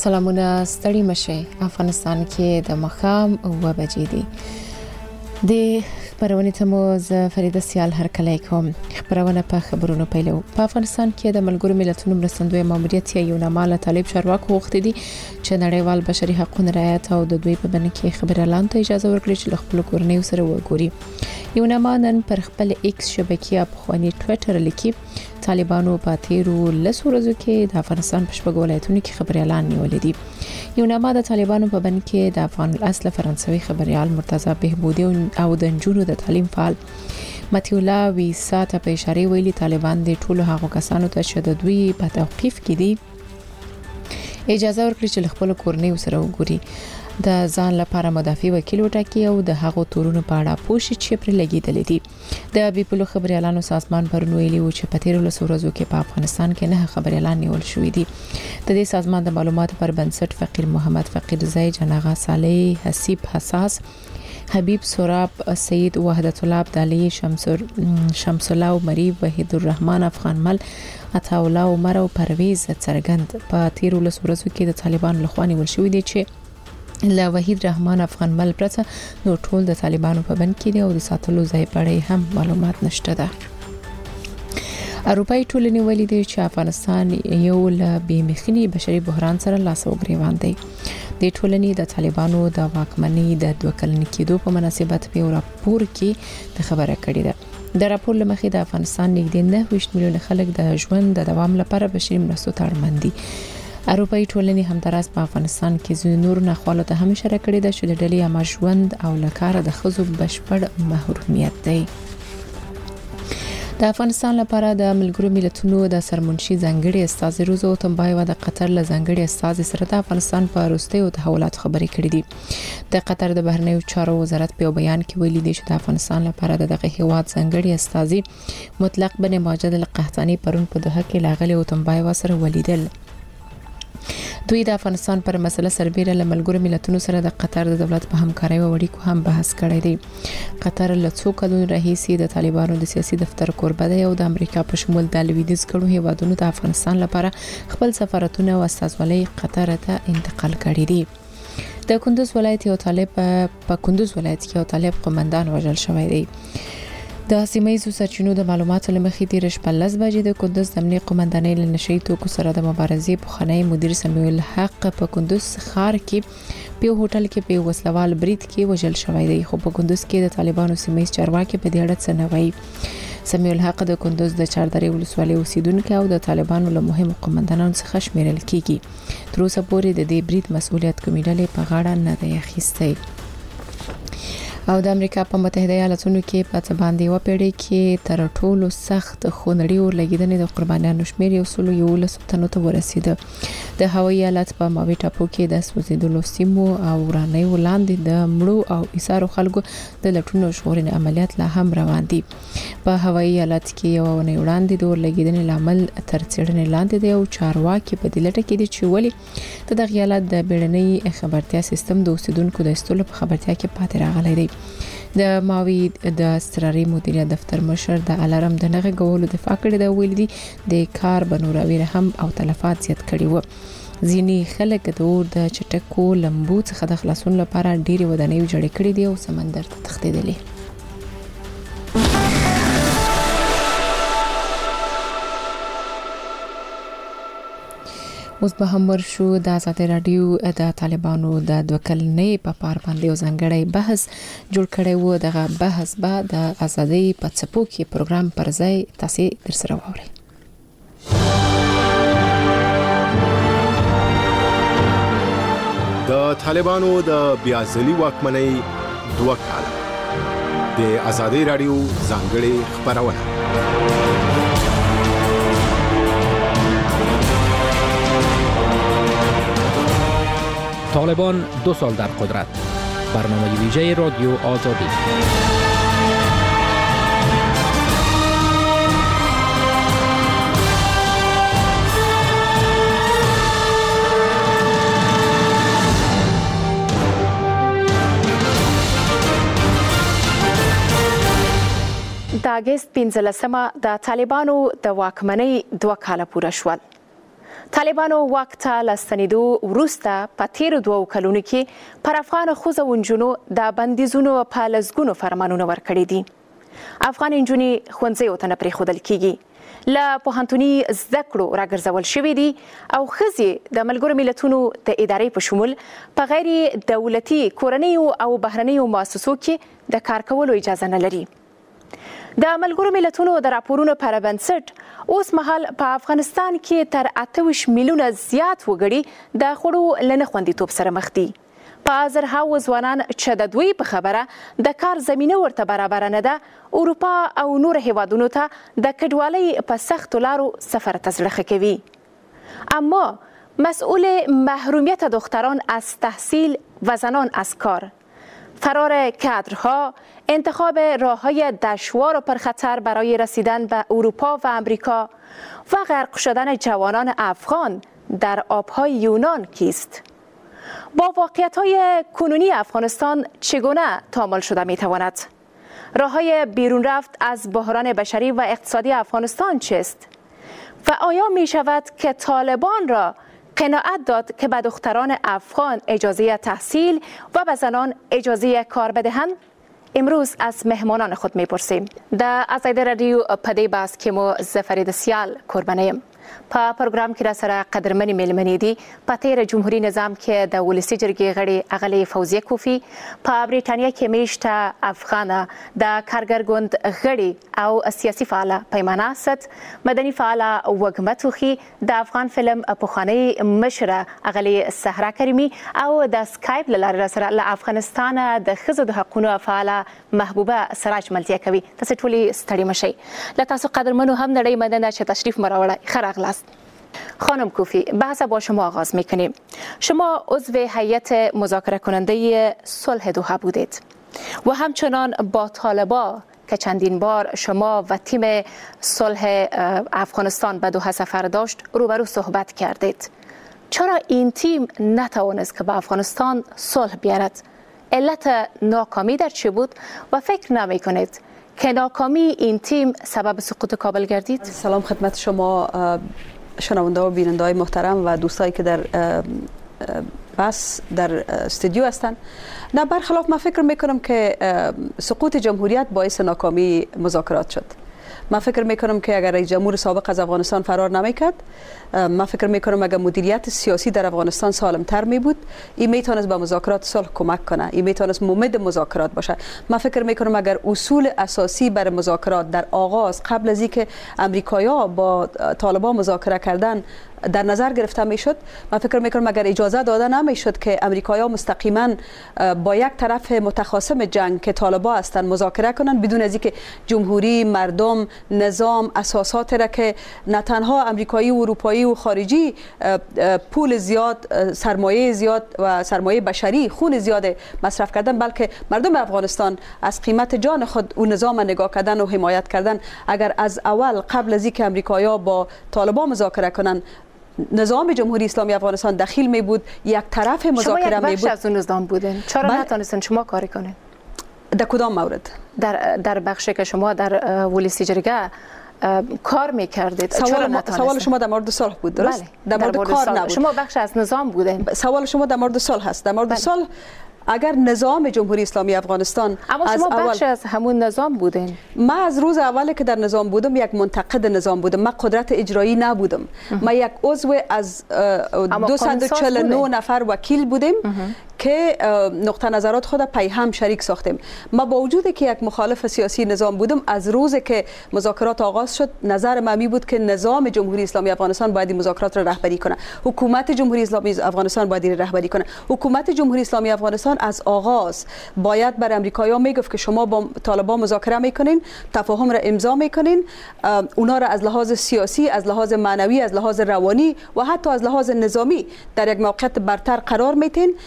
سلامونه ستړي مشه. افغانستان کې د مخام 9 بجې دي. د خبرونه ته مو ز فریده سیال هرکلی کوم. خبرونه په خبرونو پیلو. په افغانستان کې د ملګرو ملتونو مرستندوی ماموریت یو نامه طالب چارواکو وخت دي چې نړیوال بشري حقوقو رعایت او د دوی په بڼه کې خبر اعلان ته اجازه ورکړي چې خپل کورنۍ سره وګوري. یو نامه نن پر خپل ایکس شبکې افغاني ټوئیټر لیکي طالبانو په تیرو لسو ورځو کې د افغانستان په شپږ ولایتونو کې خبر اعلان نیولې دي. یو نامه د طالبانو په بڼه کې د افغان اصل فرانسوي خبريال مرتضی بهبودی او د جنونو د تعلیم فعال متي الله ویسا ته په اشاره ویلي طالبان د ټولو هغو کسانو ته چې د دوی په توقيف کې دي اجازه ورکړي چې خپل کورنۍ سره وګوري. د ځان لپاره مدافع وکیل وټاکي او د هغو تورونو په اړه پوښتنه چې پر لګیدلې دي. د بیپلو خبري اعلان سازمان پرنویلی او چې په تیرو لسو ورځو کې په افغانستان کې نه خبري اعلان نیول شوې دي. د دې سازمان د معلوماتو پر بنسټ فقیر محمد فقیر زئی جناغه صالح حسیب حساس حبیب سوراب سید وحدت الله عبدالي شمس الله عمری وحید الرحمن افغان مل عطا الله عمر او پرویز څرګند په تیرو لسو ورځو کې د طالبان لخوا نیول شوې دي چې لا وحید رحمان افغان مل پرته نو ټول د طالبانو په بند کې دي او د ساتلو ځای پړې هم معلومات نشته ده. اروپאי ټولنې ویلي دي چې افغانستان یو له بېمخني بشري بحران سره لاس او ګریوان دی. د ټولنې د طالبانو د واکمنۍ د 2 کلن کېدو په مناسبت په راپور کې د خبره کړې ده. د راپور لمخې د افغانستان نږدې 9 میلیون خلک د ژوند د دوام لپاره بشري مرستو ته اړمن دي. اروپאי ټولنې همداراز په افغانستان کې ځینې نور ناخوالو ته هم اشاره کړې ده چې د ډلې عامه ژوند او لکاره د خزو بشپړ محرومیت دی. د افغانستان لپاره د ملګرو ملتونو د سرمنشي ځانګړي استاذ روزو تنبایو د قطر له ځانګړي استاذ سره د افغانستان په وروستیو تحولات خبرې کړې دي. د قطر د بهرنیو چارو وزارت په بیان کې ویلي دی چې د افغانستان لپاره دغه هیواد ځانګړي استاذ مطلق بن ماجد القحطاني پرون په دوحه کې لاغلي او تنبایو سره ولیدل. دوی د افغانستان پر مسله سربېره له ملګرو ملتونو سره د قطر د دولت په همکارۍ او اړیکو هم بحث کړی دی. قطر له څو کلونو راهیسې د طالبانو د سیاسي دفتر کوربه دی او د امریکا په شمول د لویدیځ ګڼو هیوادونو د افغانستان لپاره خپل سفارتونه او استازولۍ قطر ته انتقال کړي دي. د کندوز ولایت یو طالب په کندوز ولایت کې یو طالب قومندان وژل شوی دی. د سیمایي سرچینو د معلوماتو لمخې د 15 بجې د کندوز د امنیت قومندانۍ له نشئی توکو سره د مبارزې پخوانی مدیر سمیع الحق په کندوز ښار کې په هوټل کې په وسلوال برید کې وژل شوی دی. خو په کندوز کې د طالبانو سیمایي چارواکي په دې اړه څه نه وایي. سمیع الحق د کندوز د چاردرې ولسوالۍ اوسیدونکو او د طالبانو له مهمو قومندانانو څخه شمیرل کیږي. تر اوسه پورې د دې برید مسؤلیت کومې ډلې په غاړه نه دی اخیستی. او د امریکا په متحده ایالاتونو کې په باندې و پیړۍ کې تر ټولو سخت خونړي اور لګیدنې د قربانیانو شمیر یو سلو 11 تنو ته ورسیده. د هوایي ایالت په ماوي ټاپو کې د سوځیدلو سیمو او ورانې ولاندې د مړو او ایثارو خلکو د لټونو شغوري عملیات لا هم روان دي. په هوایي ایالت کې یو نه وړاندې د اور لګیدنې لامل تر څېړنې لاندې دی او چارواکي په دې لټه کې دي چې ولی د ایالت د بیړنۍ خبرتیا سیستم د اوسیدونکو د استولو په خبرتیا کې پاتې راغلی دی. د ماوي د استراري مدیریت دفتر مشر د الارم د نغې غوولو دفاع کړې دا ویل دي د کار بنوراوی هم او تلفات زیات کړي وو. ځینې خلک د اور د چټکو لمبو څخه د خلاصون لپاره ډېری ودانۍ جوړې کړې دي او سمندر ته تښتېدلې. اوس به هم ورشو د آزادۍ رادیو د طالبانو د 2 کلنۍ په پار باندې یو ځانګړی بحث جوړ کړی و. دغه بحث به د آزادۍ په څپو کې پروګرام پر ځای تاسو درسره واورئ. د طالبانو د بیازلي واکمنۍ 2 کال د آزادۍ رادیو ځانګړی خبرونه. طالبان 2 سال در قدرت. برنامه ویژه رادیو آزادی. د اگست 15 د طالبانو د واکمنۍ 2 کال پوره شول. طالبانو واک ته له ستنېدو وروسته په تېرو 2 کلونو کې پر افغان ښځو او نجونو د بندیزونو په لسګونو فرمانونه ورکړي دي. افغان نجونې ښوونځیو ته نه پرېښودل کېږي، له پوهنتوني زده کړو راګرځول شوي دي او ښځې د ملګرو ملتونو د ادارې په شمول په غیر دولتي کورنیو او بهرنیو مؤسسو کې د کار کولو اجازه نه لري. د ملګرو ملتونو د راپورونو پر بنسټ اوس مهال په افغانستان کې تر 28 میلیونه زیات وګړي د خوړو له نه خوندیتوب سره مخ دي. په زرهاوو ځوانان چې د دوی په خبره د کار زمینه ورته برابره نه ده، اروپا او نور هیوادونو ته د کډوالۍ په سختو لارو سفر ته زړه کوي. اما مسئول محرومیت دختران از تحصیل و زنان از کار، فرار کادرها، انتخاب راه‌های دشوار و پرخطر برای رسیدن به اروپا و امریکا و غرق شدن جوانان افغان در آب‌های یونان کیست؟ با واقعیت‌های کنونی افغانستان چگونه تعامل شده می‌تواند؟ راه‌های بیرون رفت از بحران بشری و اقتصادی افغانستان چیست؟ و آیا می‌شود که طالبان را قناعت داد که به دختران افغان اجازه تحصیل و به زنان اجازه کار بدهند؟ امروز از مهمانان خود میپرسیم. در ازاده رادیو پدی باز که ما زفرید سیال قربانیم. په پروګرام کې را سره قدرمنې میلمنې دي. په تېره جمهوري نظام کې د ولسي جرګې غړي اغلې فوزیه کوفی، په بریټانیا کې میشته افغانه د کارګر ګوند غړي او سیاسي فعاله پیمانه اسد، مدني فعاله وږمه توخي، د افغان فلم پخوانۍ مشره اغلې صحرا کریمي او د سکایپ له لارې را سره له افغانستانه د ښځو د حقونو فعاله محبوبه سراج ملتیا کوي. تاسو ټولې ستړي مشئ. له تاسو قدرمنو هم نړۍ مننه چې تشریف مو راوړی. خانم کوفی، بحث با شما آغاز میکنیم. شما عضو هیئت مذاکره کننده صلح دوحه بودید و همچنان با طالبا که چندین بار شما و تیم صلح افغانستان به دوحه سفر داشت روبرو صحبت کردید. چرا این تیم نتوانست که به افغانستان صلح بیارد؟ علت ناکامی در چه بود و فکر نمی کنید که ناکامی این تیم سبب سقوط کابل گردید؟ سلام خدمت شما شنونده و بیننده های محترم و دوستایی که در بس در استودیو هستند. نه، برخلاف من فکر میکنم که سقوط جمهوریت باعث ناکامی مذاکرات شد. من فکر میکنم که اگر رئیس جمهور سابق از افغانستان فرار نمیکرد، من فکر میکنم اگر مدیریت سیاسی در افغانستان سالمتر می بود، این میتونست به مذاکرات صلح کمک کنه، این میتونست ممد مذاکرات باشه. من فکر میکنم اگر اصول اساسی برای مذاکرات در آغاز قبل از اینکه امریکایی‌ها با طالبان مذاکره کردن در نظر گرفته میشد، من فکر میکنم اگر اجازه داده نمیشد که امریکایی‌ها مستقیما با یک طرف متخاصم جنگ که طالبان هستند مذاکره کنند، بدون از اینکه جمهوری، مردم، نظام، اساسات را که نه تنها امریکایی و اروپایی و خارجی پول زیاد، سرمایه زیاد و سرمایه بشری، خون زیاد مصرف کردن، بلکه مردم افغانستان از قیمت جان خود اون نظام نگاه کردن و حمایت کردن. اگر از اول قبل از اینکه امریکایی‌ها با طالبان مذاکره کنند نظام جمهوری اسلامی افغانستان دخیل می بود، یک طرف مذاکره می بود. شما یک بخش از اون نظام بودین، چرا نتونستین شما کاری کنین؟ در کدام مورد؟ در بخشی که شما در ولسی جرگه کار میکردید. سوال شما در مورد صلح بود، درست؟ بله. در مورد کار نبود. شما بخش از نظام بودین. سوال شما در مورد صلح هست. در مورد صلح اگر نظام جمهوری اسلامی افغانستان اما شما بخش از همون نظام بودین. من از روز اولی که در نظام بودم یک منتقد نظام بودم. من قدرت اجرایی نبودم. من یک عضو از 249 نفر وکیل بودیم که نقطه نظرات خود پی هم شریک ساختیم. ما با وجودی که یک مخالف سیاسی نظام بودم، از روزی که مذاکرات آغاز شد نظر من می بود که نظام جمهوری اسلامی افغانستان باید این مذاکرات را رهبری کنه. حکومت جمهوری اسلامی افغانستان باید این رهبری کنه. حکومت جمهوری اسلامی افغانستان از آغاز باید بر امریکایی‌ها میگفت که شما با طالبان مذاکره میکنین، تفاهم را امضا میکنین، اونا را از لحاظ سیاسی، از لحاظ معنوی، از لحاظ روانی و حتی از لحاظ نظامی در یک موقعیت برتر قرار میتین. بعد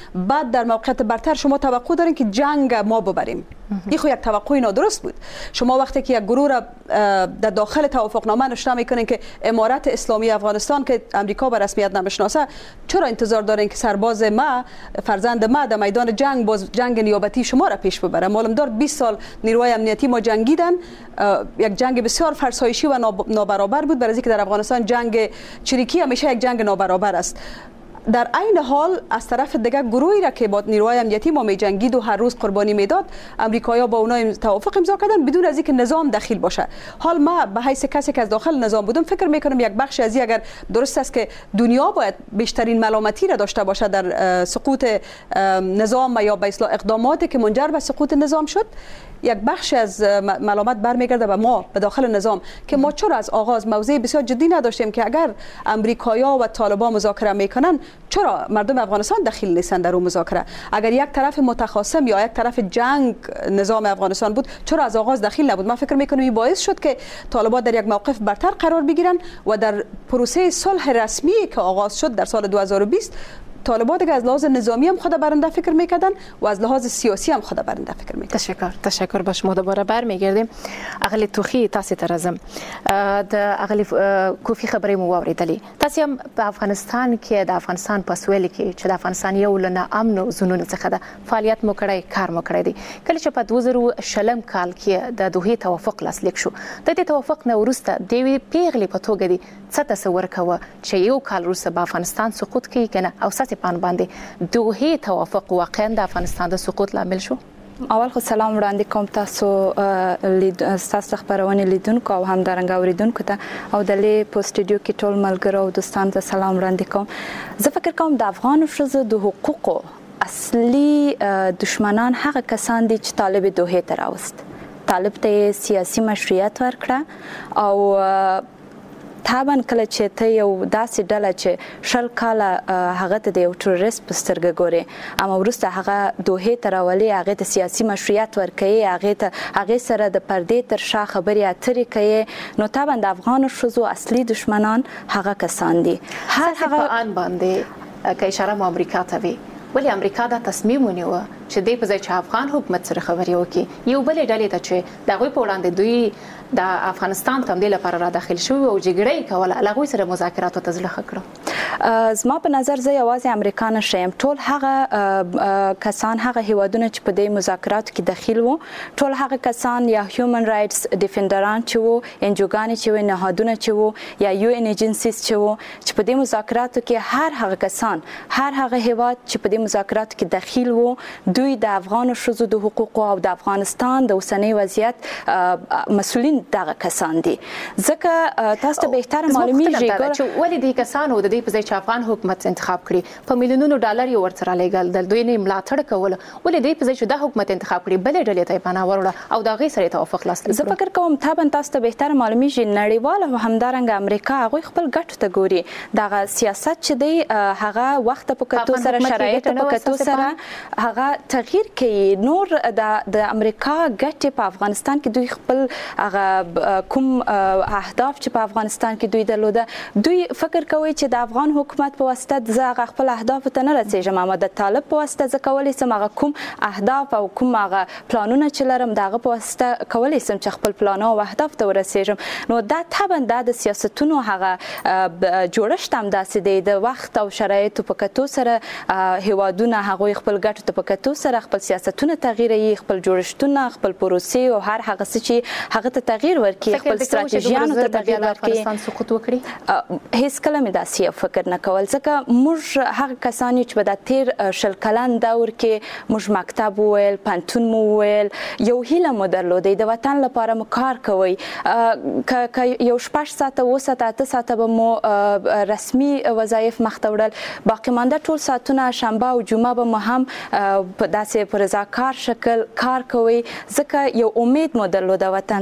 بعد در موقعیت برتر شما توقع دارین که جنگ ما ببریم. این خو یک توقع نادرست بود. شما وقتی که یک گروه را در داخل توافقنامه نشر میکنین که امارت اسلامی افغانستان که امریکا به رسمیت نمیشناسه، چرا انتظار دارین که سرباز ما، فرزند ما در میدان جنگ باز جنگ نیابتی شما را پیش ببره؟ معلوم دار 20 سال نیروهای امنیتی ما جنگیدن، یک جنگ بسیار فرسایشی و نابرابر بود، برای اینکه در افغانستان جنگ چریکی همیشه یک جنگ نابرابر است. در عین حال از طرف دیگه گروهی را که با نیروهای امنیتی ما می‌جنگید و هر روز قربانی میداد، آمریکایی‌ها با اونها توافق امضا کردن بدون از اینکه نظام دخیل باشه. حال ما به حیث کسی که از داخل نظام بودم فکر میکنم یک بخش از اگر درست است که دنیا باید بیشترین ملامتی را داشته باشه در سقوط نظام یا به اصطلاح اقداماتی که منجر به سقوط نظام شد، یک بخش از ملامت برمیگرده به ما، به داخل نظام، که ما چرا از آغاز موضع بسیار جدی نداشتیم که اگر امریکایی‌ها و طالبان مذاکره میکنن چرا مردم افغانستان دخیل نیستن در اون مذاکره؟ اگر یک طرف متخاصم یا یک طرف جنگ نظام افغانستان بود چرا از آغاز دخیل نبود؟ من فکر میکنم این باعث شد که طالبان در یک موقف برتر قرار بگیرن و در پروسه صلح رسمی که آغاز شد در سال 2020 طالبان دیگه از لحاظ نظامی هم خود برنده فکر میکردن و از لحاظ سیاسی هم خود برنده فکر میکردن. تشکر به شما. دوباره برمیگردیم. اغلی توخی تاسو ته راځم. د اغلی کوفی خبرې مو واوریدلې. تاسو هم په افغانستان کې د افغانستان په سویل کې چې د افغانستان یو لنه امن زونونه څخه ده فعالیت مو کړی، کار مو کړی دی. کله چې په 2000 کال کې د دوحې توافق لاسلیک شو، د دې توافق نه وروسته د یوې پیغلې په توګه دی څه تصور کوه چې یو کال وروسته به افغانستان سقوط کوي کنه او پان باندې دوحې توافق واقعا د افغانستان د سقوط لامل شو؟ اول خو سلام وړاندې کوم تاسو خبرونه لیدونکو او همدارنګه اوریدونکو ته او د لې په سټوډیو کې ټول ملګرو او دوستانو ته سلام وړاندې کوم. زه فکر کوم د افغان ښځو د حقوقو اصلي دشمنان هغه کسان دي چې طالب دوحې ته راوست. طالب ته سیاسي مشروعیت ورکړه او طبعا کله چې ته یو داسې ډله چې 10 کاله هغه ته د یو ټوریست په سترګه ګوري، اما وروسته هغه دوحې ته راولي، هغه ته سیاسي مشروعیت ورکوي، هغه سره د پردې تر شا خبرې اترې کوي، نو طبعا د افغان ښځو اصلي دشمنان هغه کسان دي. هغه ان باندې که اشاره مو امریکا ته وي، ولی امریکا دا تصمیم ونیوه چې د په ځای چې افغان حکومت سره خبرې وکړي یو بلې ډلې ته چې دغه په وړاندې دوی د افغانستان ته د لپاره را داخل شو او جګړه کوله لغوي سره مذاکرات ته ځل خکړو. زما په نظر زه یوازې امریکا نه شم، ټول هغه کسان، هغه هیوادونه چې په دې مذاکراتو کې داخل وو، ټول هغه کسان یا هیومن رائټس ډیفندران چې وو، انجوګانې چې وو، نهادونه چې وو یا یو ان ایجنسیز چې وو چې په دې مذاکراتو کې هر هغه کسان، هر هغه هیواد چې په دې مذاکراتو کې داخل وو، دوی د افغان ښځو د حقوقو او د افغانستان د اوسنۍ وضعیت مسؤلین دغه کسان دي. ځکه تاسو ته به احترام معلومیږي چې ولې دې کسانو د دې په ځای چې افغان حکومت انتخاب کړي په میلیونونو ډالر یې ورسره لګل، د دوی نه ملاتړ کول، ولې دې په ځای چې د حکومت انتخاب کړي بلې ډلې ته پناه وروړه او د هغې سره توافق لاسلیک کړو؟ زه فکر کوم طبعا تاسو ته به احترام معلومیږي نړیوال او همدارنګه امریکا هغوی خپل ګټو ته ګوري. دغه سیاست چې دی هغه وخت په کتو سره، شرایط په کتو سره هغه تغییر کوي. نور د امریکا ګټې په افغانستان کې دوی خپل هغه کوم اهداف چې په افغانستان کې دوی درلوده، دوی فکر کوي چې د افغان حکومت په واسطه زه خپل اهداف ته نه رسیږم، اما د طالب په واسطه زه کولی سم هغه کوم اهداف او کوم هغه پلانونه چې لرم دغه په واسطه کولی سم چې خپل پلان او اهداف ته ورسیږم. نو دا طبعا د سیاستونو هغه جوړښت هم داسې دی، د وخت او شرایطو په کتو سره هیوادونه هغوی خپل ګټو ته په کتو سره خپل سیاستونه تغییروي، خپل جوړښتونه، خپل پروسې او هر هغه څه چې هغه ته تغییر ورکړي، خپل ستراتیژیانو ته تغییر ورکړي. سقوط وکړي هیڅ کله مې داسې فکر نه کول، ځکه موږ هغه کسان چې په د تیر 10 کلن دور کې موږ مکتب وویل، پنتون مو وویل، یو هیله مو درلودې د وطن لپاره مو کار کوئ، که یو 6 ساعته 7 ساعته 8 ساعته به مو رسمي وظایف مخته وړل، باقي مانده ټول ساعتونه شنبه او جمعه به مو هم په داسې پر رضاکار شکل کار کوئ، ځکه یو امید مو درلوده وطن ته. موږ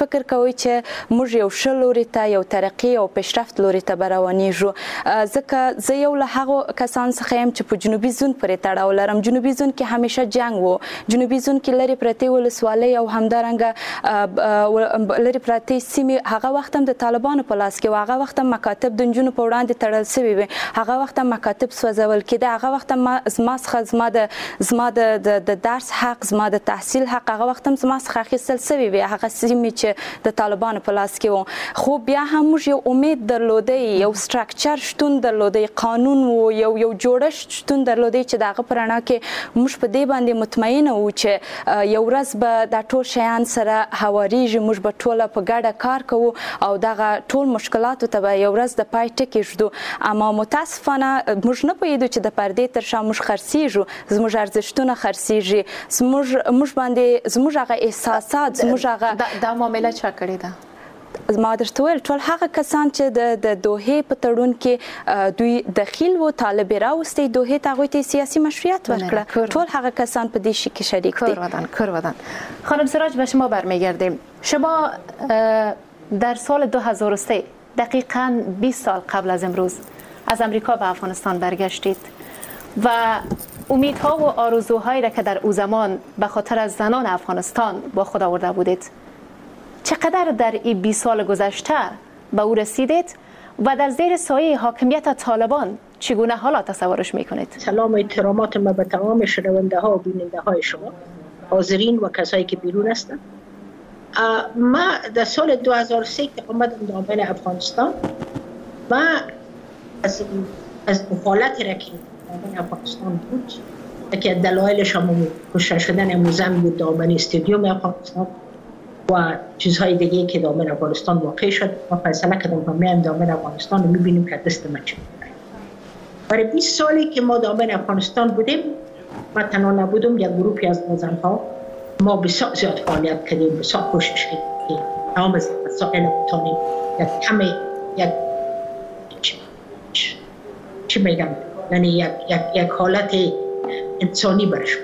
فکر کوئ چې موږ یو ښه لوري ته یو ترقي او پیشرفت لوري ته روانېږو؟ ځکه زه یو له هغو کسانو څخه یم چې په جنوبي زون پورې تړاو لرم. جنوبي زون کې همیشه جنگ و. جنوبي زون کې لرې پرتې ولسوالۍ او همدارنګه لرې پرتې سیمې هغه وخت هم د طالبانو په لاس کې و. هغه وخت هم مکاتب د نجونو په وړاندې تړل شوي وي. هغه وخت هم مکاتب سوځول کېده. هغه وخت هم زما څخه زما د درس حق، زما د تحصیل حق هغه وخت هم زما څخه اخیستل شوي وي، هغه سیمې چې د طالبانو په لاس کې و. خو بیا هم موږ یو امید درلودی، یو سټرکچر شتون درلودی، قانون و، یو جوړښت شتون درلودی چې د هغه په رڼا کې موږ په دې باندې مطمئنه وو چې یو ورځ به دا ټول شیان سره هواریږي، موږ به ټوله په ګډه کار کوو او دغه ټول مشکلاتو ته به یو ورځ د پای ټکی ږدو. اما متاسفانه موږ نه پوهېدو چې د پردې تر شا موږ خرڅېږو، زموږ ارزښتونه خرڅېږي، موږ باندې زموږ هغه احساسات، زموږ هغه دا معامله چا کړې ده؟ ما درته ویل ټول هغه کسان چې د دوحې په تړون کې دوی دخیل و، طالب راوستی دوحې ته، هغوی ته سیاسی مشروعیت ورکړه. ټول هغه کسان په دې شی کې شریک دي. کروادن خانم سراج، به شما برمیگردیم. شما در سال 2003 دقیقاً 20 سال قبل از امروز از امریکا به افغانستان برگشتید و امیدها و آرزوهایی را که در او زمان به خاطر از زنان افغانستان با خود آورده بودید، چقدر در این 20 سال گذشته به او رسیدید و در زیر سایه حاکمیت طالبان چگونه حالا تصورش میکنید؟ سلام و احترامات ما به تمام شنونده ها و بیننده های شما، حاضرین و کسایی که بیرون هستند. ما در سال 2003 که آمدم دامن افغانستان و از دخالت را که دامن افغانستان بود، که دلایلش هم کشته شدن موزم بود دامن استادیوم افغانستان و چیزهای دیگه که دامن افغانستان واقع شد، ما فیصله کردم ما میایم دامن افغانستان و میبینیم که دست ما چه می‌کنه. برای 20 سالی که ما دامن افغانستان بودیم، ما تنها نبودم، یک گروهی از زنها ما بسیار زیاد فعالیت کردیم، بسیار کوشش کردیم تمام از مسائل بتونیم چی میگم، یعنی یک حالت انسانی برش.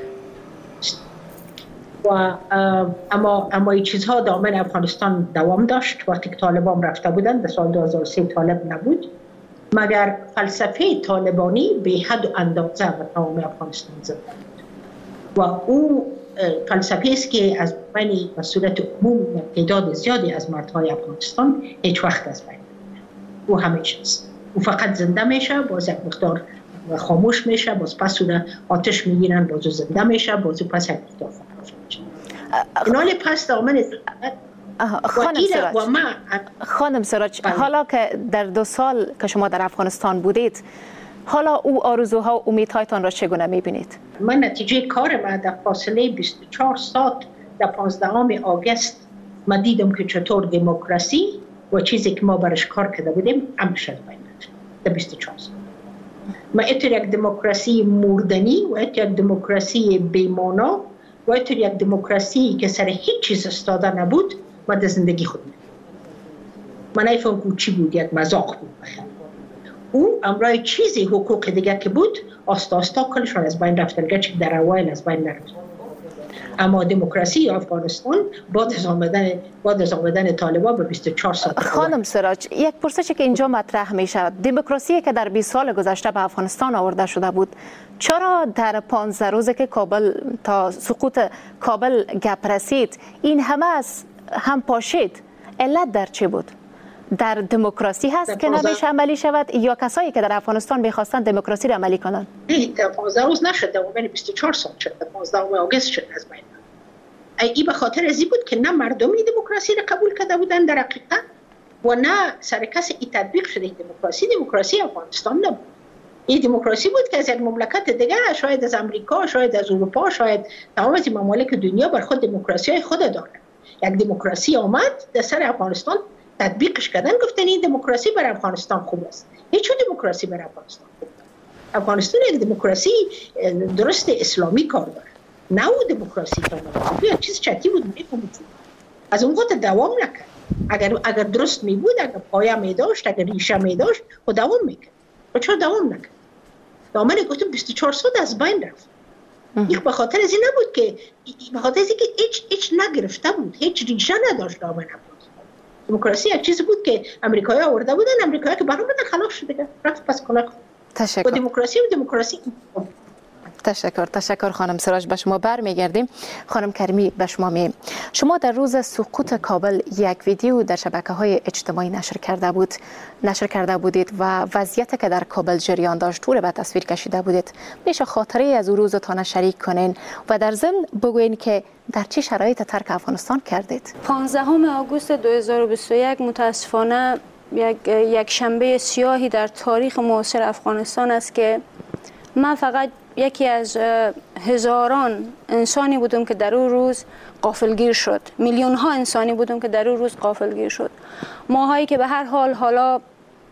و اما این چیزها دامن افغانستان دوام داشت. وقتی که طالبان رفته بودن در سال 2003 طالب نبود، مگر فلسفه طالبانی به حد و اندازه و تمام افغانستان زنده بود. و او فلسفه است که از بین و صورت عموم تعداد زیادی از مردهای افغانستان هیچ وقت از بین نمیره. او همیشه است. او فقط زنده میشه، باز یک مقدار خاموش میشه، باز پس او آتش میگیرن، باز زنده میشه، باز پس یک مقدار خاموش میشه. اینال پس دامن خانم سراج، حالا که در 2 سال که شما در افغانستان بودید، حالا او آرزوها و امیدهایتان را چگونه میبینید؟ من نتیجه کار ما در فاصله 24 ساعت در 15 آگوست ما دیدم که چطور دموکراسی و چیزی که ما برش کار کرده بودیم امر شد در 24 ساعت. ما اتر یک دموکراسی مردنی و اتر یک دموکراسی بیمانا و اتر یک دموکراسی که سر هیچ چیز استاده نبود ما در زندگی خود میدیم. من نیفهم که چی بود، یک مذاق بود بخیر. او امرای چیزی حقوق دیگه که بود آستا کلشان از بین رفتن، گرچه در اوایل از بین نرفت. اما دموکراسی افغانستان بعد از آمدن طالبان به 24 ساعت. خانم سراج، یک پرسشی که اینجا مطرح می شود، دموکراسی که در 20 سال گذشته به افغانستان آورده شده بود، چرا در 15 روزه که کابل تا سقوط کابل گپ رسید این همه از هم پاشید؟ علت در چه بود؟ در دموکراسی هست که نمیشه عملی شود یا کسایی که در افغانستان می‌خواستن دموکراسی را عملی کنن؟ نه، در 15 روز نشد، در 24 ساعت شد، در 15 آگوست شد از بین. این به خاطر ازی بود که نه مردمی دموکراسی را قبول کرده بودن در حقیقت و نه سر کس این تطبیق شده. دموکراسی افغانستان نبود. این دموکراسی بود که از یک مملکت دیگر، شاید از امریکا، شاید از اروپا، شاید تمام از ممالک دنیا بر خود دموکراسی خود دارند. یک دموکراسی آمد در سر افغانستان تطبیقش کردن، گفتن این دموکراسی برای افغانستان خوب است. هیچ دموکراسی برای افغانستان خوب است. افغانستان یک دموکراسی درست اسلامی کار داره، نه او دموکراسی طالبان. یک چیز چتی بود میفهمید. از اون وقت دوام نکرد. اگر درست می بود، اگر پایه می داشت، اگر ریشه می داشت، خود دوام میکرد. و چرا دوام نکرد؟ دامن گفتم 24 ساعت از بین رفت. این به خاطر از این نبود که به خاطر از اینکه هیچ نگرفته بود، هیچ ریشه نداشت دامن افغانستان. دموکراسی یک چیزی بود که امریکایی آورده بودن، امریکایی که برام بودن خلاص شد دیگه، رفت پس کلا. تشکر. دموکراسی تشکر خانم سراج. به شما برمیگردیم. خانم کریمی، به شما در روز سقوط کابل یک ویدیو در شبکه‌های اجتماعی نشر کرده بودید و وضعیتی که در کابل جریان داشت طور به تصویر کشیده بودید. میشه خاطره از روزتان شریک کنین و در ضمن بگوین که در چه شرایط ترک افغانستان کردید؟ 15 آگوست 2021 متاسفانه یک شنبه سیاهی در تاریخ معاصر افغانستان است که من فقط یکی از هزاران انسانی بودم که در اون روز غافلگیر شد. میلیون ها انسانی بودم که در اون روز غافلگیر شد. ماهایی که به هر حال حالا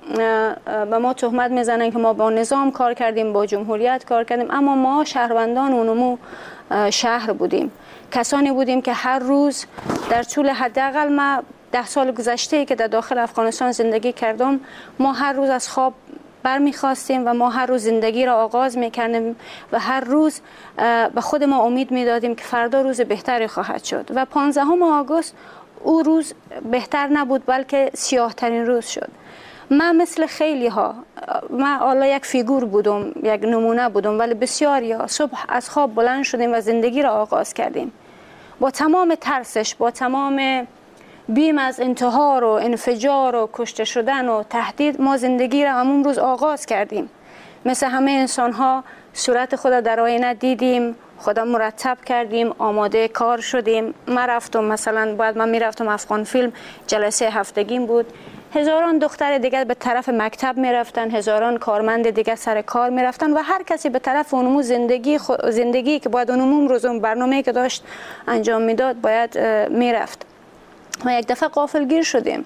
به ما تهمت میزنن که ما با نظام کار کردیم، با جمهوریت کار کردیم، اما ما شهروندان اونمو شهر بودیم. کسانی بودیم که هر روز در طول حداقل ما 10 سال گذشته که در داخل افغانستان زندگی کردم، ما هر روز از خواب برمیخواستیم و ما هر روز زندگی را آغاز میکردیم و هر روز به خود ما امید میدادیم که فردا روز بهتری خواهد شد. و 15 آگوست او روز بهتر نبود بلکه سیاه ترین روز شد. من مثل خیلی ها، من حالا یک فیگور بودم، یک نمونه بودم، ولی بسیاری ها صبح از خواب بلند شدیم و زندگی را آغاز کردیم با تمام ترسش، با تمام بیم از انتحار و انفجار و کشته شدن و تهدید. ما زندگی را همون روز آغاز کردیم. مثل همه انسان ها صورت خود در آینه دیدیم، خودم مرتب کردیم، آماده کار شدیم. من رفتم، مثلا باید من میرفتم افغان فیلم، جلسه هفتگیم بود. هزاران دختر دیگر به طرف مکتب میرفتن، هزاران کارمند دیگر سر کار میرفتن و هر کسی به طرف اونمو زندگی که باید اونمو روزم برنامه که داشت انجام میداد باید میرفت. ما یک دفعه غافلگیر شدیم.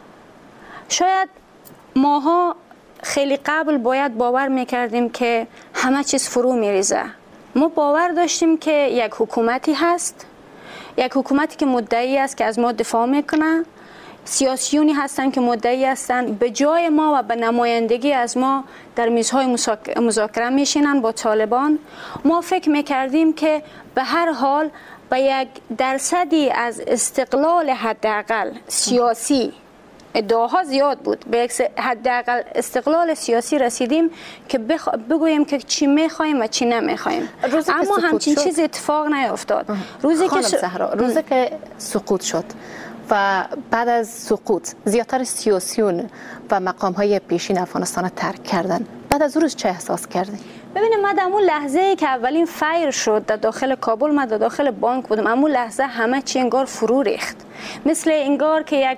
شاید ماها خیلی قبل باید باور میکردیم که همه چیز فرو میریزه. ما باور داشتیم که یک حکومتی هست، یک حکومتی که مدعی است که از ما دفاع میکنه، سیاسیونی هستن که مدعی هستن به جای ما و به نمایندگی از ما در میزهای مذاکره میشینن با طالبان. ما فکر میکردیم که به هر حال به یک درصدی از استقلال حداقل سیاسی، ادعاها زیاد بود، به یک حداقل استقلال سیاسی رسیدیم که بگوییم که چی میخوایم و چی نمیخوایم. اما همچین چیز اتفاق نیفتاد. روزی که سقوط شد و بعد از سقوط زیادتر سیاسیون و مقام‌های پیشین افغانستان ترک کردن، بعد از روز چه احساس کردی؟ ببینید، من در اون لحظه که اولین فایر شد در داخل کابل، من در داخل بانک بودم. اون لحظه همه چی انگار فرو ریخت، مثل انگار که یک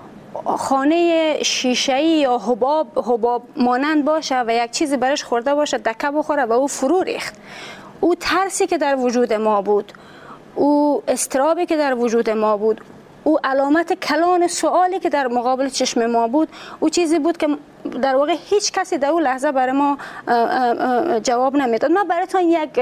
خانه شیشه‌ای یا حباب مانند باشه و یک چیزی برش خورده باشه، دکه بخوره و او فرو ریخت. او ترسی که در وجود ما بود، او اضطرابی که در وجود ما بود، او علامت کلان سوالی که در مقابل چشم ما بود، او چیزی بود که در واقع هیچ کسی در اون لحظه برای ما جواب نمیداد. من براتون یک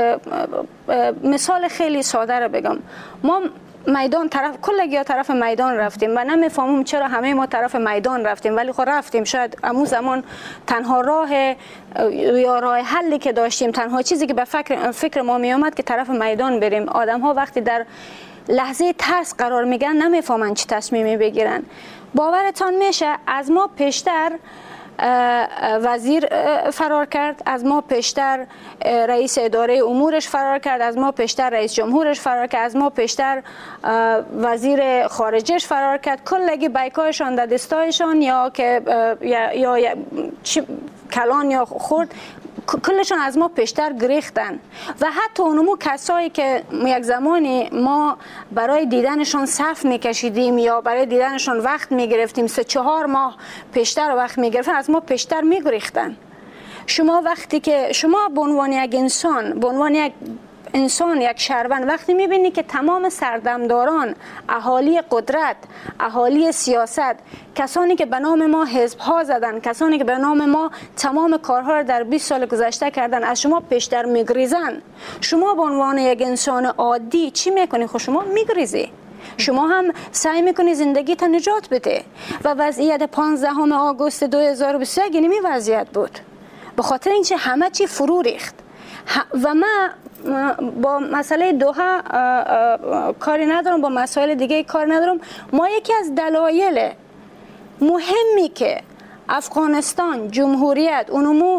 مثال خیلی ساده رو بگم. ما میدان طرف میدان رفتیم و نمیفهمم چرا همه ما طرف میدان رفتیم، ولی خب رفتیم. شاید امون زمان تنها راه یا راه حلی که داشتیم، تنها چیزی که به فکر ما می اومد که طرف میدان بریم. آدم ها وقتی در لحظه ترس قرار میگیرن نمیفهمن چه تصمیمی بگیرن. باورتان میشه از ما پیشتر وزیر فرار کرد، از ما پیشتر رئیس اداره امورش فرار کرد، از ما پیشتر رئیس جمهورش فرار کرد، از ما پیشتر وزیر خارجهش فرار کرد. کلگی بیکایشان در دستایشان یا که یا کلان یا خورد، کلشان از ما پیشتر گریختن. و حتی اونمو کسایی که یک زمانی ما برای دیدنشان صف میکشیدیم یا برای دیدنشان وقت میگرفتیم، 3-4 ماه پیشتر وقت میگرفتن، از ما پیشتر میگریختن. شما وقتی که شما به عنوان یک انسان، به عنوان یک شهروند، وقتی میبینی که تمام سردمداران، اهالی قدرت، اهالی سیاست، کسانی که به نام ما حزب ها زدن، کسانی که به نام ما تمام کارها را در 20 سال گذشته کردن، از شما پیشتر میگریزن، شما به عنوان یک انسان عادی چی میکنی؟ خود شما میگریزی، شما هم سعی میکنی زندگی تا نجات بده. و وضعیت 15 آگوست 2021 اینمی وضعیت بود، به خاطر اینکه همه چی فرو ریخت. و من با مسئله دوحه کاری ندارم، با مسائل دیگه کار ندارم. ما یکی از دلایل مهمی که افغانستان جمهوریت اونمو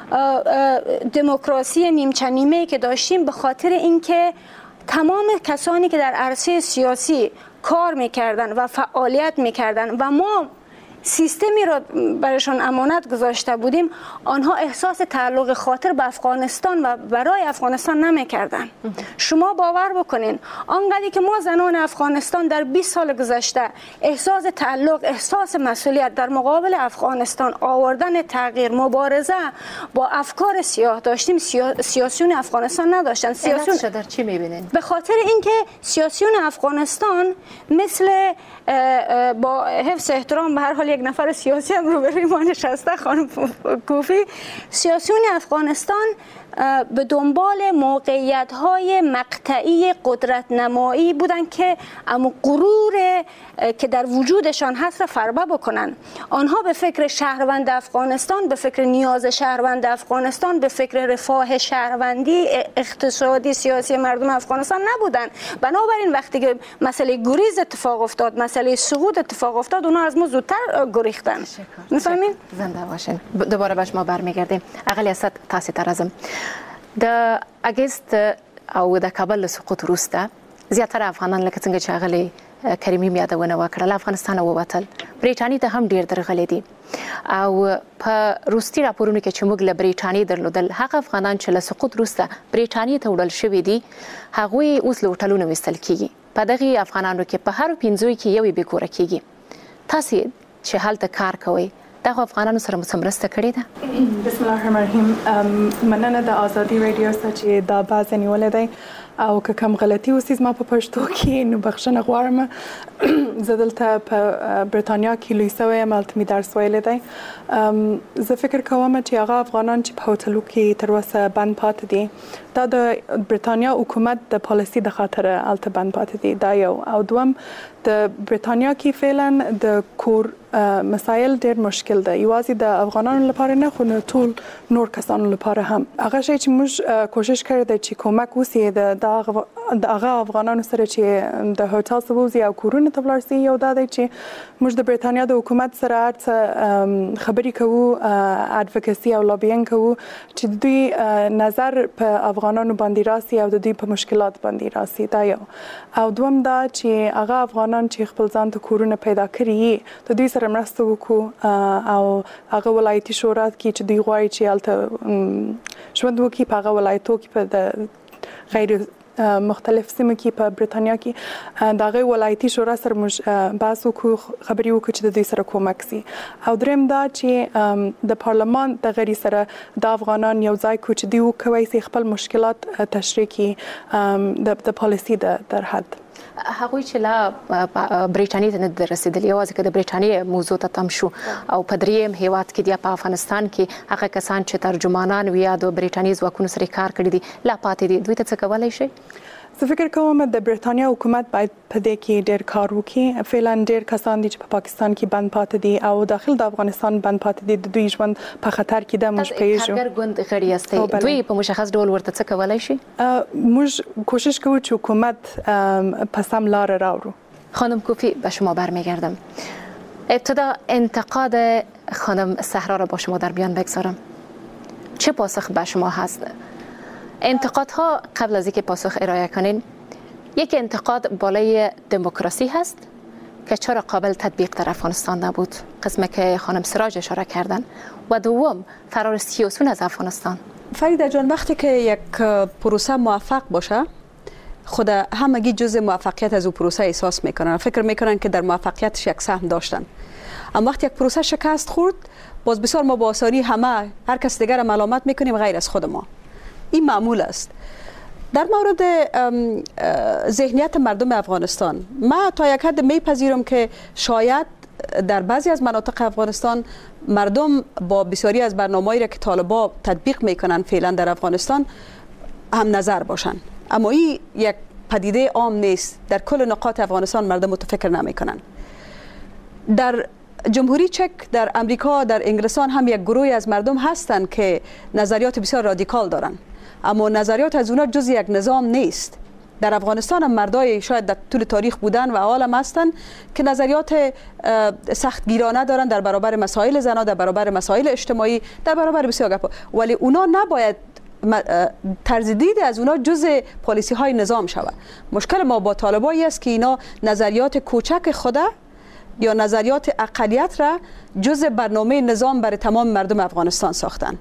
دموکراسی نیمچه نیمه که داشتیم به خاطر اینکه تمام کسانی که در عرصه سیاسی کار میکردن و فعالیت میکردن و ما سیستمی را برایشان امانت گذاشته بودیم، آنها احساس تعلق خاطر به افغانستان و برای افغانستان نمیکردن. شما باور بکنین آنقدری که ما زنان افغانستان در 20 سال گذشته احساس تعلق، احساس مسئولیت در مقابل افغانستان آوردن تغییر، مبارزه با افکار سیاه داشتیم، سیاسیون افغانستان نداشتن. سیاسیون در چی میبینین؟ به خاطر اینکه سیاسیون افغانستان مثل با حفظ احترام به هر حال یک نفر سیاسی هم روبروی ما نشسته، خانم کوفی، سیاسیون افغانستان به دنبال موقعیت‌های مقطعی قدرت نمایی بودن که اما غرور که در وجودشان هست را فربه بکنن. آنها به فکر شهروند افغانستان، به فکر نیاز شهروند افغانستان، به فکر رفاه شهروندی اقتصادی سیاسی مردم افغانستان نبودن. بنابراین وقتی که مسئله گریز اتفاق افتاد، مسئله سقوط اتفاق افتاد، اونا از ما زودتر گریختن. می‌فهمین؟ زنده باشین. دوباره به شما برمیگردیم. اقلیت تاسو ترازم د اگست او د کابل سقوط وروسته زیاتره افغانان لکه څنګه چې اغلی کریمي یادونه وکړه افغانستان ووتل، بریټانیا ته هم ډیر درغلي دي او په روسي راپورونو کې چې موږ له بریټانیا درلودل، هغه افغانان چې له سقوط وروسته بریټانیا ته وړل شوي دي هغوی اوس له هوټلونو ویستل کیږي. په دغه افغانانو کې په هر 15 کې یو بیکوره کیږي. تاسو چې هلته کار کوئ دغه افغانانو سره مرسته کړې ده؟ بسم الله الرحمن الرحیم. مننه د آزادي رادیو چې دا باز نیولې دی او که کوم غلطي وسیز ما په پښتو کې نو بخښنه غواړم. زه دلته په برېټانیا کې لوی سوی یم، هلته مې درس ویلی دی. زه فکر کوم چې هغه افغانان چې په هوټلو کې تر اوسه بند پاتې دي دا د برېټانیا حکومت د پالیسي د خاطره هلته بند پاتې دي، دا یو. او دوم د برېټانیا کې فعلا د کور مسایل ډېر مشکل ده، یوازې د افغانانو لپاره نه خو ټول نور کسانو لپاره هم. هغه شی چې موږ کوشش کړی دی چې کومک وسي د هغه افغانانو سره چې د هوټل څخه وځي او کورونو ته ولاړ شي، یو دا دی چې موږ د برېټانیا د حکومت سره هر څه خبرې کوو، اډوکسي او لابینګ کوو چې د دوی نظر په افغانانو باندې راسي او د دوی په مشکلات باندې راسي، دا یو. او دوم دا چې هغه افغانان چې خپل ځان ته کورونه پیدا کړي د دوی سره مرسته وکړو او هغه ولایتي شورا کې چې دوی غواړي چې هلته ژوند وکړي په هغه ولایتو کې په غیر مختلف سیمو کې په برېټانیا کې د هغې ولایتي شورا سره موږ بحث وکړو، خبرې وکړو چې د دوی سره کومک سي. او دریم دا چې د پارلمان د غړي سره د افغانان یو ځای کړو چې دوی وکولی سي خپل مشکلات تشریح کړي د پالیسي در حد. هغوی چې لا بریټانیا ته نه رسیدلي، یوازې که د بریټانیا موضوع ته تم شو او په دریم هیواد کې یا په افغانستان کې هغه کسان چې ترجمانان وي یا د بریټانیا ځواکونو سره کار کړی دي لا پاتې دي، دوی ته څه کولی شي؟ زه فکر کوم د برېټانیا حکومت باید په دې کې ډېر کار وکړي. فعلا ډېر کسان دي چې په پاکستان کې بند پاتې دي او داخل د افغانستان بند پاتې دي، د دوی ژوند په خطر کې ده. موږ پوهېږو کارګر ګوند غړي یاستئ، دوی په مشخص ډول ورته څه کولی شي؟ موږ کوشش کوو چې حکومت په سم لار راوړو. خانم کوفی به شما برمیگردم. ابتدا انتقاد خانم صحرا را با شما در بیان بگذارم. چه پاسخ به شما هست؟ انتقادها قبل از اینکه پاسخ ارائه کنین، یک انتقاد بالای دموکراسی هست که چرا قابل تطبیق در افغانستان نبود، قسمی که خانم سراج اشاره کردن، و دوم فرار سیاسیون از افغانستان. فریده جان، وقتی که یک پروسه موفق باشه خود همگی جزء موفقیت از او پروسه احساس میکنن، فکر میکنن که در موفقیتش یک سهم داشتن. اما وقتی یک پروسه شکست خورد باز بسیار ما با آسانی همه هر کس دیگر ملامت میکنیم غیر از خود ما. این معمول است. در مورد ذهنیت مردم افغانستان ما تا یک حد میپذیرم که شاید در بعضی از مناطق افغانستان مردم با بسیاری از برنامه‌ای را که طالبان تطبیق میکنن فعلا در افغانستان هم نظر باشن، اما این یک پدیده عام نیست. در کل نقاط افغانستان مردم متفکر نمیکنن. در جمهوری چک، در امریکا، در انگلستان هم یک گروهی از مردم هستند که نظریات بسیار رادیکال دارن، اما نظریات از اونا جز یک نظام نیست. در افغانستان هم مردای شاید در طول تاریخ بودن و حال هم هستن که نظریات سختگیرانه دارن در برابر مسائل زنان، در برابر مسائل اجتماعی، در برابر بسیار گپا، ولی اونا نباید طرز دید از اونا جز پالیسی های نظام شود. مشکل ما با طالبایی است که اینا نظریات کوچک خود یا نظریات اقلیت را جز برنامه نظام برای تمام مردم افغانستان ساختن.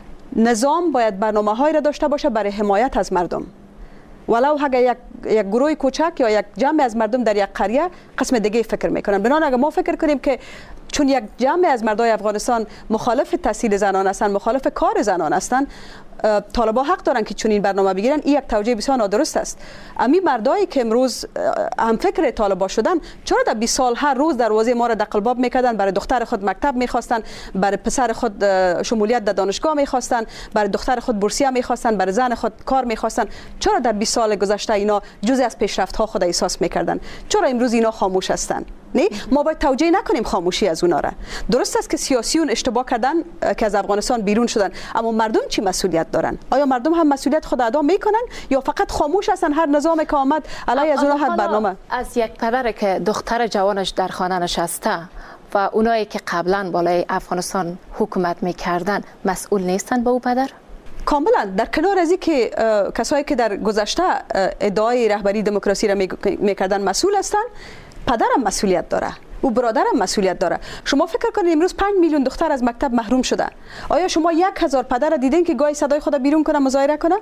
نظام باید برنامه های را داشته باشه برای حمایت از مردم، ولو اگر یک گروه کوچک یا یک جمع از مردم در یک قریه قسم دیگه فکر میکنن. بنابراین اگر ما فکر کنیم که چون یک جمع از مردای افغانستان مخالف تحصیل زنان هستند، مخالف کار زنان هستند، طالبان حق دارن که چون این برنامه بگیرن، این یک توجیه بسیار نادرست است. امی مردایی که امروز هم فکر طالبان شدن، چرا در 20 سال هر روز دروازه ما را دقلباب میکردن، برای دختر خود مکتب میخواستن، برای پسر خود شمولیت در دانشگاه میخواستن، برای دختر خود بورسیه میخواستن، برای زن خود کار میخواستن؟ چرا در 20 سال گذشته اینا جزء از پیشرفت ها خود احساس میکردن؟ چرا امروز اینا خاموش هستن؟ نه، ما باید توجیه نکنیم خاموشی از اونا را. درست است که سیاسیون اشتباه کردن که از افغانستان بیرون شدن، اما مردم چی مسئولیت دارن؟ آیا مردم هم مسئولیت خود ادا میکنن یا فقط خاموش هستن؟ هر نظامی که آمد علیه از اونها هر برنامه. از یک پدر که دختر جوانش در خانه نشسته و اونایی که قبلا بالای افغانستان حکومت میکردن مسئول نیستن به او پدر؟ کاملا. در کنار از که کسایی که در گذشته ادعای رهبری دموکراسی را میکردن مسئول هستن، پدرم مسئولیت داره، او برادرم مسئولیت داره. شما فکر کنید امروز 5 میلیون دختر از مکتب محروم شده. آیا شما 1000 پدر دیدین که گاهی صدای خود بیرون کنه، مظاهره کنه؟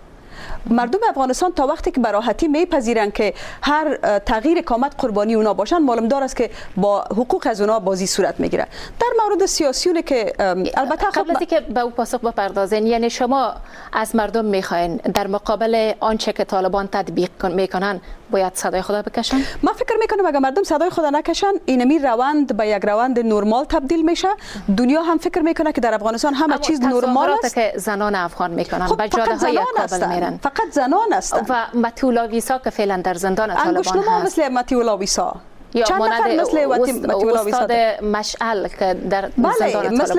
مردم افغانستان تا وقتی که به راحتی میپذیرن که هر تغییر کامت قربانی اونا باشن، معلوم دار است که با حقوق از اونا بازی صورت میگیره. در مورد سیاسیونه که البته قبل از اینکه به او پاسخ بپردازین، یعنی شما از مردم میخواین در مقابل آنچه که طالبان تطبیق میکنن باید صدای خود بکشن؟ من فکر میکنم اگر مردم صدای خود نکشن، اینمی روند به یک روند نرمال تبدیل میشه. دنیا هم فکر میکنه که در افغانستان همه چیز نرمال است. که زنان افغان میکنن به جاده های کابل میرن، فقط زنان هستند. و متیولا ویسا که فعلا در زندان طالبان هست، انگشتنما مثل متیولا ویسا، یا چند مثل استاد مشعل که در زندان مثل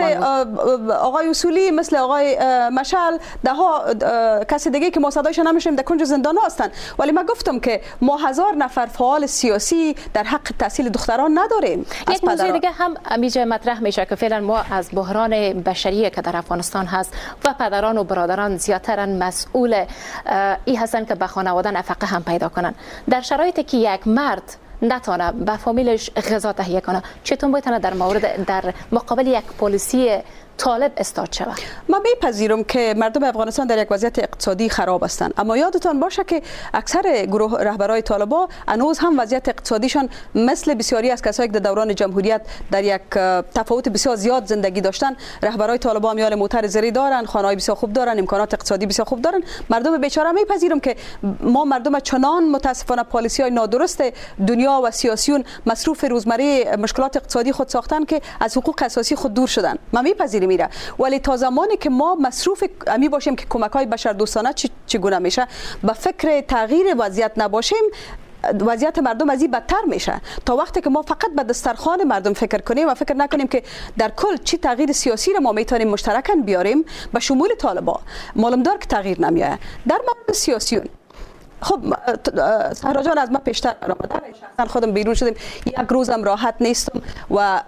آقای اصولی، مثل آقای مشعل، ده ها کسی دیگه که ما صدایش نمیشنیم در کنج زندان هستند. ولی من گفتم که ما 1000 نفر فعال سیاسی در حق تحصیل دختران نداریم. یک موضوع دیگه هم امیجه مطرح میشه که فعلا ما از بحران بشری که در افغانستان هست و پدران و برادران زیاتر مسئول ای هستن که به خانواده نفقه هم پیدا کنن. در شرایطی که یک مرد نتونه به فامیلش غذا تهیه کنه، چطور میتونه در مقابل یک پلیسی طالب استاد شود؟ من میپذیرم که مردم افغانستان در یک وضعیت اقتصادی خراب هستند، اما یادتان باشه که اکثر گروه رهبرای طالبان هنوز هم وضعیت اقتصادیشان مثل بسیاری از کسایی که در دوران جمهوریت در یک تفاوت بسیار زیاد زندگی داشتن. رهبرای طالبان میال موتر زری دارن، خانه‌های بسیار خوب دارن، امکانات اقتصادی بسیار خوب دارن. مردم بیچاره میپذیرم که ما مردم چنان متاسفانه پالیسی‌های نادرست دنیا و سیاسیون مصروف روزمره مشکلات اقتصادی خود ساختن که از حقوق اساسی خود دور شدن. من میپذیرم میره، ولی تا زمانی که ما مصروف امی باشیم که کمک‌های بشردوستانه چگونه میشه، به فکر تغییر وضعیت نباشیم، وضعیت مردم از این بدتر میشه. تا وقتی که ما فقط به دسترخوان مردم فکر کنیم و فکر نکنیم که در کل چی تغییر سیاسی رو ما میتونیم مشترکاً بیاریم به شمول طالبان، معلوم دار که تغییر نمیاد. در مورد سیاسیون، خب سهرا جان از ما پیشتر آمدن، شخصا خودم بیرون شدم، یک روزم راحت نیستم و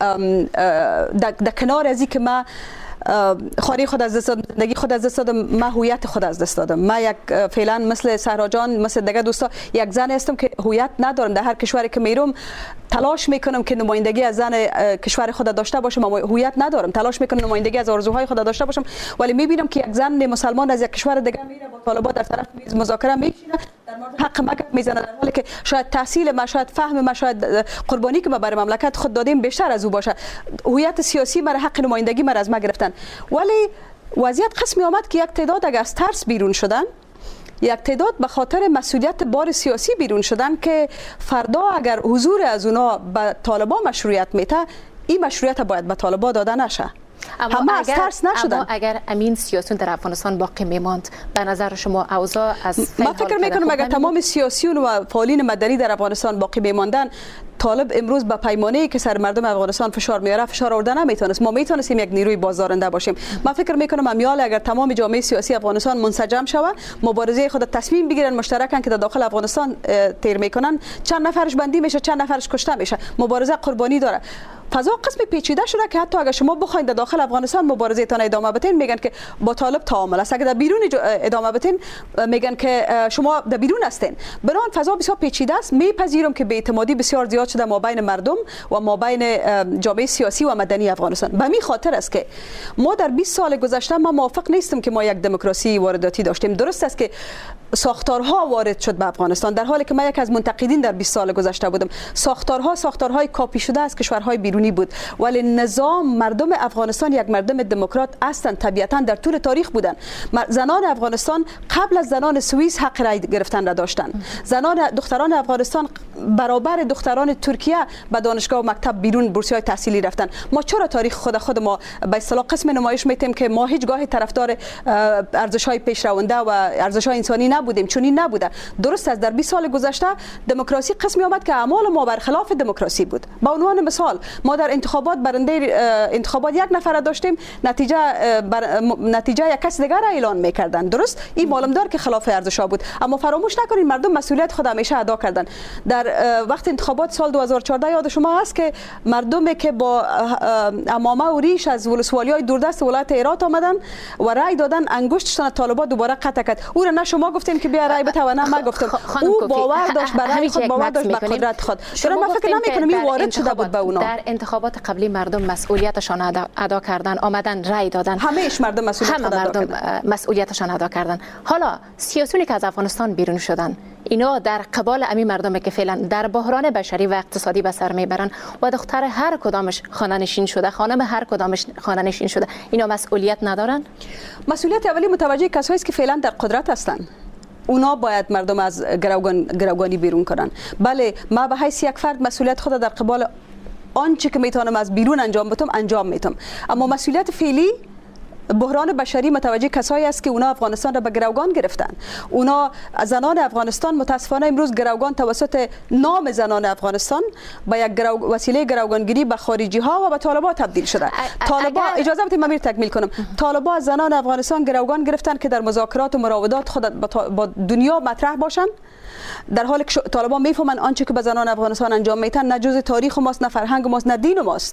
در کنار از این که ما خانه خود از دست دادم، زندگی خود از دست دادم، من هویت خود از دست دادم. من یک فعلا مثل سهرا جان، مثل دیگه دوستا، یک زن هستم که هویت ندارم. در هر کشوری که میرم تلاش میکنم که نمایندگی از زن کشور خود داشته باشم، اما هویت ندارم. تلاش میکنم نمایندگی از آرزوهای خود داشته باشم، ولی میبینم که یک زن مسلمان از یک کشور دیگه میره با طالبان در طرف میز مذاکره میشینه، در مورد حق ما میزنه، در حالی که شاید تحصیل ما، شاید فهم ما، شاید قربانی که ما برای مملکت خود دادیم بیشتر از او باشه. هویت سیاسی مرا، حق نمایندگی مرا از ما گرفتن. ولی وضعیت قسمی آمد که یک تعداد اگر از ترس بیرون شدن، یک تعداد به خاطر مسئولیت بار سیاسی بیرون شدن که فردا اگر حضور از اونا به طالبان مشروعیت میته، این مشروعیت باید به طالبان داده نشه. همه از ترس نشدن. اما اگر امین سیاسیون در افغانستان باقی میماند به نظر شما اوضاع از من فکر میکنم اگر تمام سیاسیون و فعالین مدنی در افغانستان باقی میماندن، طالب امروز به پیمانه‌ای که سر مردم افغانستان فشار میاره فشار آورده نمیتونست. ما میتونستیم یک نیروی بازدارنده باشیم. من فکر میکنم امیال اگر تمام جامعه سیاسی افغانستان منسجم شود، مبارزه خود تصمیم بگیرن مشترکاً که در داخل افغانستان تیر میکنن، چند نفرش بندی میشه، چند نفرش کشته میشه، مبارزه قربانی داره. فضا قسم پیچیده شده که حتی اگر شما بخواید در داخل افغانستان مبارزه تان ادامه بدین میگن که با طالب تعامل است، اگر در بیرون ادامه بدین میگن که شما در بیرون هستین. بنابراین فضا بسیار پیچیده است. میپذیرم که بی‌اعتمادی بسیار زیاد شده ما بین مردم و ما بین جامعه سیاسی و مدنی افغانستان. به همین خاطر است که ما در 20 سال گذشته ما موافق نیستم که ما یک دموکراسی وارداتی داشتیم. درست است که ساختارها وارد شد به افغانستان، در حالی که من یک از منتقدین در 20 سال گذشته بودم. ساختارهای کاپی شده از کشورهای بیرونی بود، ولی نظام مردم افغانستان یک مردم دموکرات هستند، طبیعتا در طول تاریخ بودن. زنان افغانستان قبل از زنان سوئیس حق رای گرفتن را داشتند. دختران افغانستان برابر دختران ترکیه به دانشگاه و مکتب بیرون بورسیهای تحصیلی رفتن. ما چرا تاریخ خود ما به اصطلاح قسم نمایش میتیم که ما هیچگاه طرفدار ارزش‌های پیشرونده و ارزش‌های انسانی نبودیم؟ چون این نبوده. درست است در 20 سال گذشته دموکراسی قسمی آمد که اعمال ما برخلاف دموکراسی بود. به عنوان مثال ما در انتخابات برنده انتخابات یک نفر داشتیم، نتیجه یک کس دیگر را اعلان میکردن. درست این معلوم دار که خلاف ارزش‌ها بود، اما فراموش نکنید مردم مسئولیت خود همیشه ادا کردن. در وقت انتخابات سال 2014 یاد شما هست که مردمی که با عمامه و ریش از ولسوالی‌های دوردست ولایت هرات آمدن و رای دادن، انگشتشان طالبان دوباره قطع کرد. او را نه شما گفتین که بیا رای بده و نه من گفتم. او باور داشت برای خود، باور داشت به قدرت خود. من فکر نمی‌کنم این وارد شده بود به اونا. در انتخابات قبلی مردم مسئولیتشان ادا کردن، آمدن رای دادن. همه‌اش مردم مسئولیتشان ادا کردن. حالا سیاسیونی که از افغانستان بیرون شدن، اینا در قبال امی مردمی که فعلا در بحران بشری و اقتصادی به سر میبرن و دختر هر کدامش خانه نشین شده، خانم هر کدامش خانه نشین شده، اینا مسئولیت ندارن؟ مسئولیت اولی متوجه کسایی است که فعلا در قدرت هستند. اونا باید مردم از گروگانی بیرون کنن. بله، ما به حیث یک فرد مسئولیت خود در قبال آنچه که میتونم از بیرون انجام میتونم، اما مسئولیت فعلی بحران بشری متوجه کسایی است که اونا افغانستان را به گروگان گرفتن. اونا زنان افغانستان متاسفانه امروز گروگان توسط نام زنان افغانستان با یک وسیله گروگانگیری به خارجی ها و به طالبان تبدیل شده. طالبان اجازه بدید من تکمیل کنم. طالبان زنان افغانستان گروگان گرفتن که در مذاکرات و مراودات خود با دنیا مطرح باشن، در حالی که طالبان میفهمن آنچه که به زنان افغانستان انجام میتن نه جز تاریخ ماست، نه فرهنگ ماست، نه دین ماست.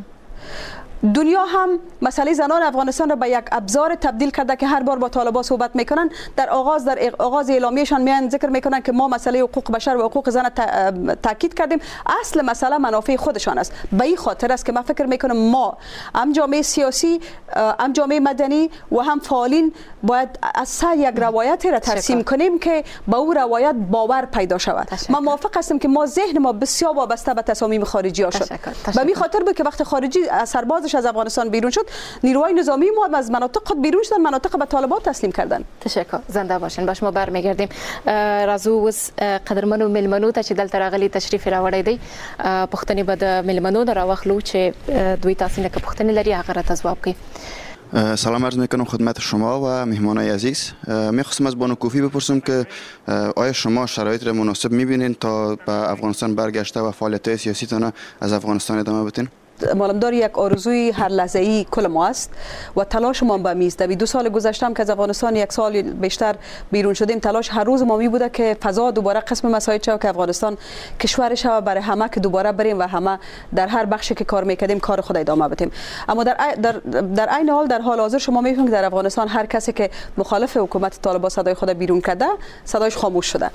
دنیا هم مسئله زنان افغانستان را به یک ابزار تبدیل کرده که هر بار با طالبان صحبت میکنن، در آغاز اعلامیه‌شان میان ذکر میکنن که ما مسئله حقوق بشر و حقوق زن تاکید کردیم. اصل مسئله منافع خودشان است. به این خاطر است که من فکر میکنم ما هم جامعه سیاسی، هم جامعه مدنی و هم فعالین باید از سر یک روایت را ترسیم کنیم که با او روایت باور پیدا شود. من موافق هستم که ما ذهن ما بسیار وابسته به تصامیم خارجی ها شد. به این خاطر بود که وقت خارجی سرباز از افغانستان بیرون شد، نیروهای نظامی ما از مناطق خود بیرون شدن، مناطق به طالبان تسلیم کردن. تشکر. زنده باشین. باش ما برمیگردیم. رازو قدرمنو ملمنو ته چې دلته راغلي تشریف راوړی دی، پښتني به د ملمنو راوخلو چې دوی تاسو نه که پښتني لري هغه را ځواب کوي. سلام عرض میکنم خدمت شما و مهمانای عزیز. میخواستم از بانو کوفی بپرسم که آیا شما شرایط را مناسب میبینین تا به افغانستان برگشته و فعالیت سیاسی تان از افغانستان ادامه بدین؟ معلومدار یک آرزوی هر لحظه‌ای کل ما است و تلاش ما به میز. در 2 سال گذشته هم که از افغانستان 1 سال بیشتر بیرون شدیم، تلاش هر روز ما می بوده که فضا دوباره قسم مساعد شود که افغانستان کشور شود برای همه که دوباره بریم و همه در هر بخشی که کار میکردیم کار خود ادامه بدیم. اما در عین حال در حال حاضر شما میفهمید در افغانستان هر کسی که مخالف حکومت طالبان صدای خود بیرون کرده، صدایش خاموش شده.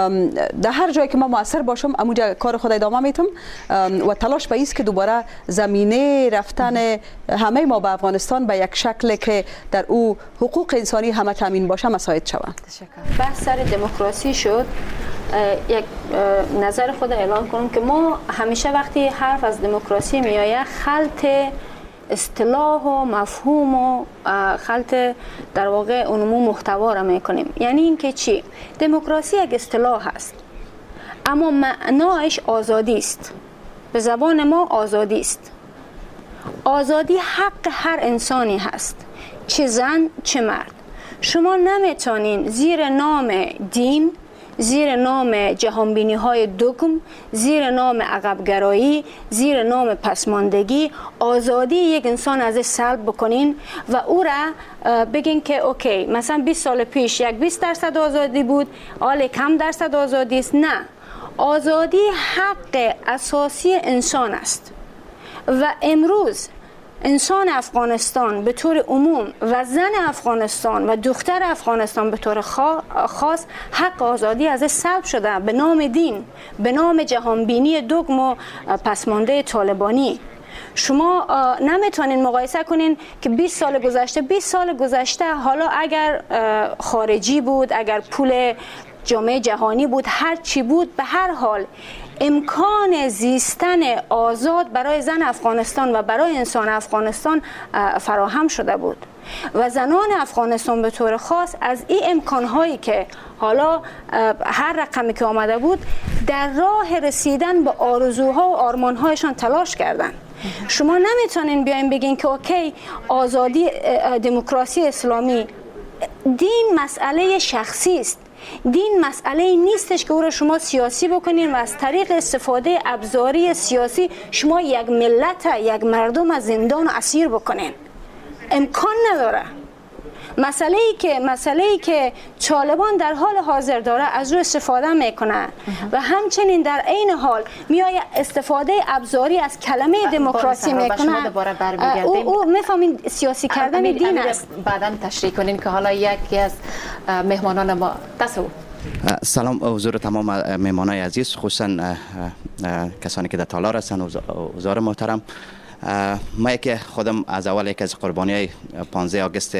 در هر جایی که ما موثر باشم همونجا کار خود ادامه میتم و تلاش به است که دوباره زمینه رفتن همه ما به افغانستان به یک شکل که در او حقوق انسانی همه تامین باشه مساعد شود. بحث سر دموکراسی شد. یک نظر خود اعلان کنم که ما همیشه وقتی حرف از دموکراسی میآید خلط اصطلاح و مفهوم و خلط در واقع عموم محتوا را میکنیم. یعنی اینکه چی؟ دموکراسی یک اصطلاح است اما معنایش آزادی است. به زبان ما آزادی است. آزادی حق هر انسانی هست، چه زن چه مرد. شما نمیتونین زیر نام دین، زیر نام جهانبینی های دوگم، زیر نام عقبگرایی، زیر نام پسماندگی آزادی یک انسان از سلب بکنین و او را بگین که اوکی مثلا 20 سال پیش یک 20% آزادی بود، حالا کم درصد آزادی است. نه، آزادی حق اساسی انسان است و امروز انسان افغانستان به طور عموم و زن افغانستان و دختر افغانستان به طور خاص حق آزادی از سلب شده به نام دین، به نام جهانبینی دوگم و پسمانده طالبانی. شما نمیتونین مقایسه کنین که 20 سال گذشته حالا اگر خارجی بود، اگر پول جامعه جهانی بود، هر چی بود، به هر حال امکان زیستن آزاد برای زن افغانستان و برای انسان افغانستان فراهم شده بود و زنان افغانستان به طور خاص از این امکانهایی که حالا هر رقمی که آمده بود در راه رسیدن به آرزوها و آرمانهایشان تلاش کردند. شما نمیتونین بیاین بگین که اوکی آزادی دموکراسی اسلامی، دین مسئله شخصی است. دین مسئله نیستش که او را شما سیاسی بکنین و از طریق استفاده ابزاری سیاسی شما یک ملت، یک مردم از زندان و اسیر بکنین. امکان نداره. مسئله ای که طالبان در حال حاضر داره از او استفاده میکنه و همچنین در عین حال میآید استفاده ابزاری از کلمه دموکراسی میکنه. او میفهمین سیاسی کردن دین است. بعداً تشریح کنین که حالا یکی از مهمانان ما سلام حضور تمام مهمانای عزیز، خصوصا کسانی که در تالار هستند، حضار محترم. ما که خودم از اول یک از قربانی های 15 آگوست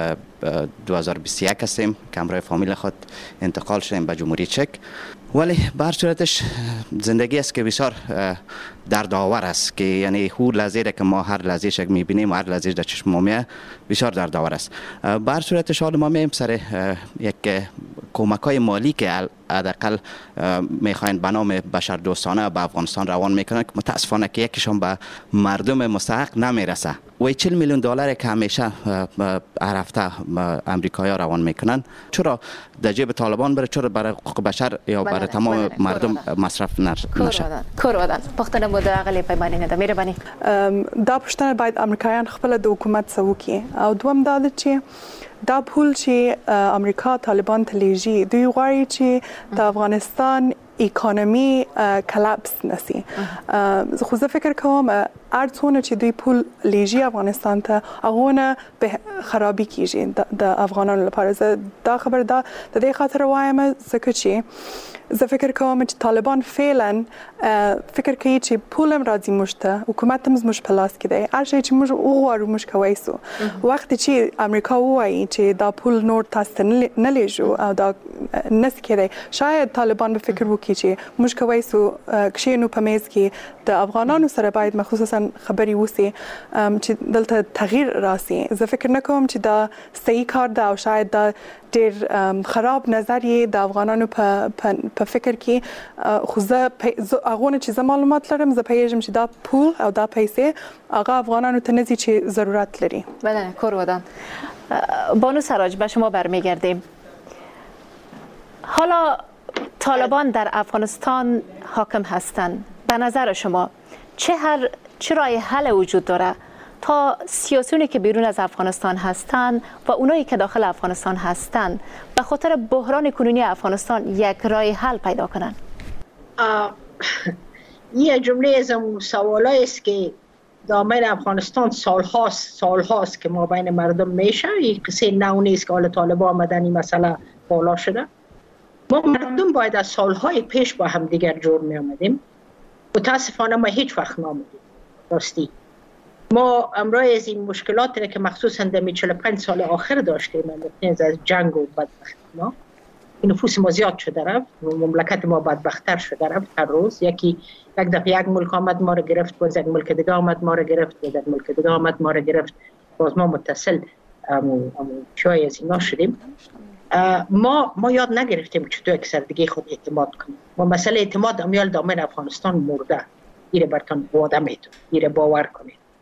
2021 هستیم که همراه فامیل خود انتقال شدیم به جمهوری چک، ولی به هر صورتش زندگی است که بسیار دردآور است که یعنی هر لحظه که ما هر لحظه‌اش می‌بینیم و هر لحظه در چشم ما میاد بسیار دردآور است. به هر صورتش حال ما میایم سر یک کمک‌های مالی که حداقل میخواین به نام بشردوستانه به افغانستان روان میکنن که متاسفانه که یکیشون به مردم مستحق نمیرسه و 40 میلیون دلار که همیشه هر هفته امریکایی‌ها روان میکنن چرا در جیب طالبان بره، چرا برای حقوق بشر یا برای تمام مردم مصرف نشه؟ کورودان پختنه بود اقلی پیمانی نده میره بانی دا پښتنه باید امریکایان خپل د حکومت سوکي او دوم دا چې دا پول چې امریکا طالبان تلیجی دوی غواړي چې د افغانستان اکانومی کلاپس نسی. خو زه فکر کوم هر څونه چې دوی پول لیجی افغانستان ته هغه به خرابي کیږي د افغانانو لپاره. زه دا خبر دا د دې خاطر وایم ځکه چې زه فکر کوم چې طالبان فعلا فکر کوي چې پولم راځي موږ ته، حکومت هم زموږ په لاس کې دی، هر شی چې موږ وغواړو موږ کوی سو. وخت چې امریکا وایي چې دا پول نور تاسو ته نه لیږو او دا نس کېږي، شاید طالبان به فکر وکړي چې موږ کوی سو کښینو په میز کې د افغانانو سره باید مخصوصا خبري وسی چې دلته تغییر راسي. زه فکر نکوم چې دا صحیح کار ده او شاید دا ډیر خراب نظریه د افغانانو په فکر کې. خو زه هغه چې زه معلومات لرم زه پیژم چې دا پول او دا پیسې هغه افغانانو ته نزي چې ضرورت لري. بله کورودان. بانو سراج به شما برمیگردیم. حالا طالبان در افغانستان حاکم هستند، به نظر شما چه راه حل وجود داره تا سیاسیونی که بیرون از افغانستان هستند و اونایی که داخل افغانستان هستند به خاطر بحران کنونی افغانستان یک راه حل پیدا کنند؟ یه جمله از اون سوالایی است که دامن افغانستان سالهاست که ما بین مردم میشه. این قصه نو نیست که حالا طالبان آمدن این مسئله بالا شده. ما مردم باید از سالهای پیش با هم دیگر جور می آمدیم. متاسفانه ما هیچ وقت نامدیم. راستی ما امروز از این مشکلاتی که مخصوصا در 45 سال آخر داشتیم از جنگ و بدبختی ما، نفوس ما زیاد شده رفت، مملکت ما بدبختتر شده رفت هر روز. یک دفعه یک ملک آمد ما رو گرفت، باز یک ملک دیگه آمد ما رو گرفت، باز یک ملک دیگه آمد ما رو گرفت، باز ما متصل چای از اینا شدیم. ما یاد نگرفتیم که تو یک سردگی خود اعتماد کنیم. ما مسئله اعتماد امیال دامن افغانستان مرده. ایره برتان واده میتون، ایره باور کنید.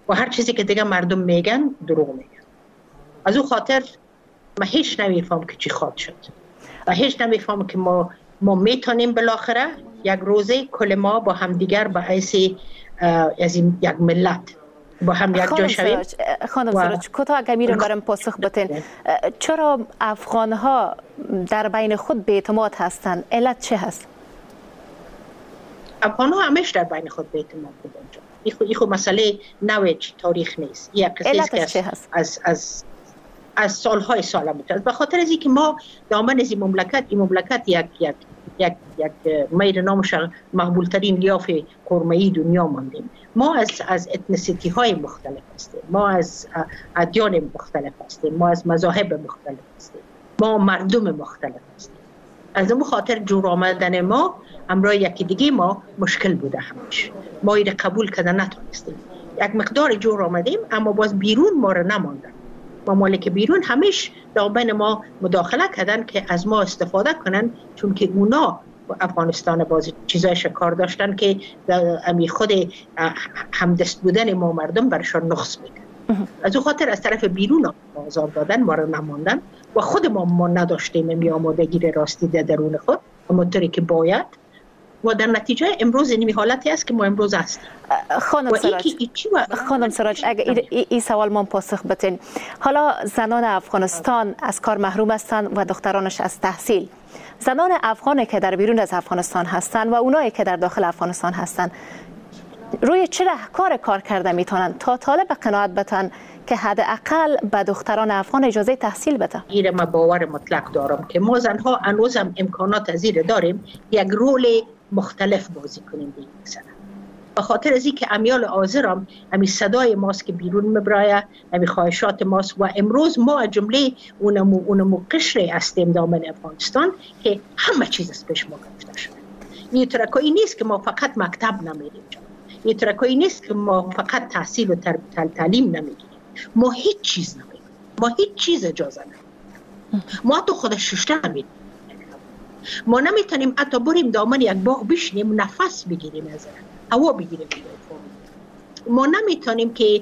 و هر چیزی که دیگه مردم میگن دروغ میگن. از او خاطر ما هیچ نمیفهم که چی خواهد شد و هیچ نمیفهم که ما میتونیم بالاخره یک روزه کل ما با هم دیگر به حیث از یک ملت با هم یک جا شویم. خانم سراج کوتاه اگه میرم برام پاسخ بتین، چرا افغان ها در بین خود بی‌اعتماد هستند؟ علت چه هست؟ افغان ها همیشه در بین خود بی‌اعتماد بودند. این خود مسئله نوع تاریخ نیست. یک قصه است که از سالهای سال بوده. به خاطر از اینکه ما دامن از این مملکت یک میر نامش مقبول ترین لیاف قرمه‌ای دنیا ماندیم. ما از اتنیسیتی های مختلف هستیم، ما از ادیان مختلف هستیم، ما از مذاهب مختلف هستیم، ما مردم مختلف هستیم. از اون خاطر جور آمدن ما همراه یکی دیگه ما مشکل بوده. همش ما این قبول کردن نتونستیم. یک مقدار جور آمدیم اما باز بیرون ما رو نماندن. ممالک بیرون همیش دامن ما مداخله کردن که از ما استفاده کنن، چون که اونا افغانستان باز چیزای شکار داشتن که امی خود همدست بودن ما مردم برشان نقص میکرد. از او خاطر از طرف بیرون آزاد دادن، ما رو نماندن و خود ما نداشتیم امی آمادگی راستی در درون خود همونطوری که باید و در نتیجه امروز این حالتی است که ما امروز هستیم. خانم سراج اگر این سوال ما پاسخ بتین، حالا زنان افغانستان از کار محروم هستند و دخترانش از تحصیل. زنان افغانی که در بیرون از افغانستان هستند و اونایی که در داخل افغانستان هستند روی چه کار کرده میتونن تا طالب قناعت بتن که حداقل به دختران افغان اجازه تحصیل بده؟ این ما باور مطلق دارم که ما زنها هنوز هم امکانات از این داریم یک رول مختلف بازی کنیم دیگه. مثلا به خاطر از اینکه امیال حاضرم امی صدای ماست که بیرون میبراید، امی خواهشات ماست و امروز ما جمله اونمو قشری هستیم دامن افغانستان که همه چیز از پیش ما گرفته شده. این ترکایی نیست که ما فقط مکتب نمیریم، این ترکایی نیست که ما فقط تحصیل و تعلیم نمیگیریم، ما هیچ چیز نمیگیریم، ما هیچ چیز اجازه نمیگیریم، ما تو خود ششته نمیریم، ما نمیتونیم حتی بریم دامن یک باغ بشینیم نفس بگیریم، از هوا بگیریم. ما نمیتونیم که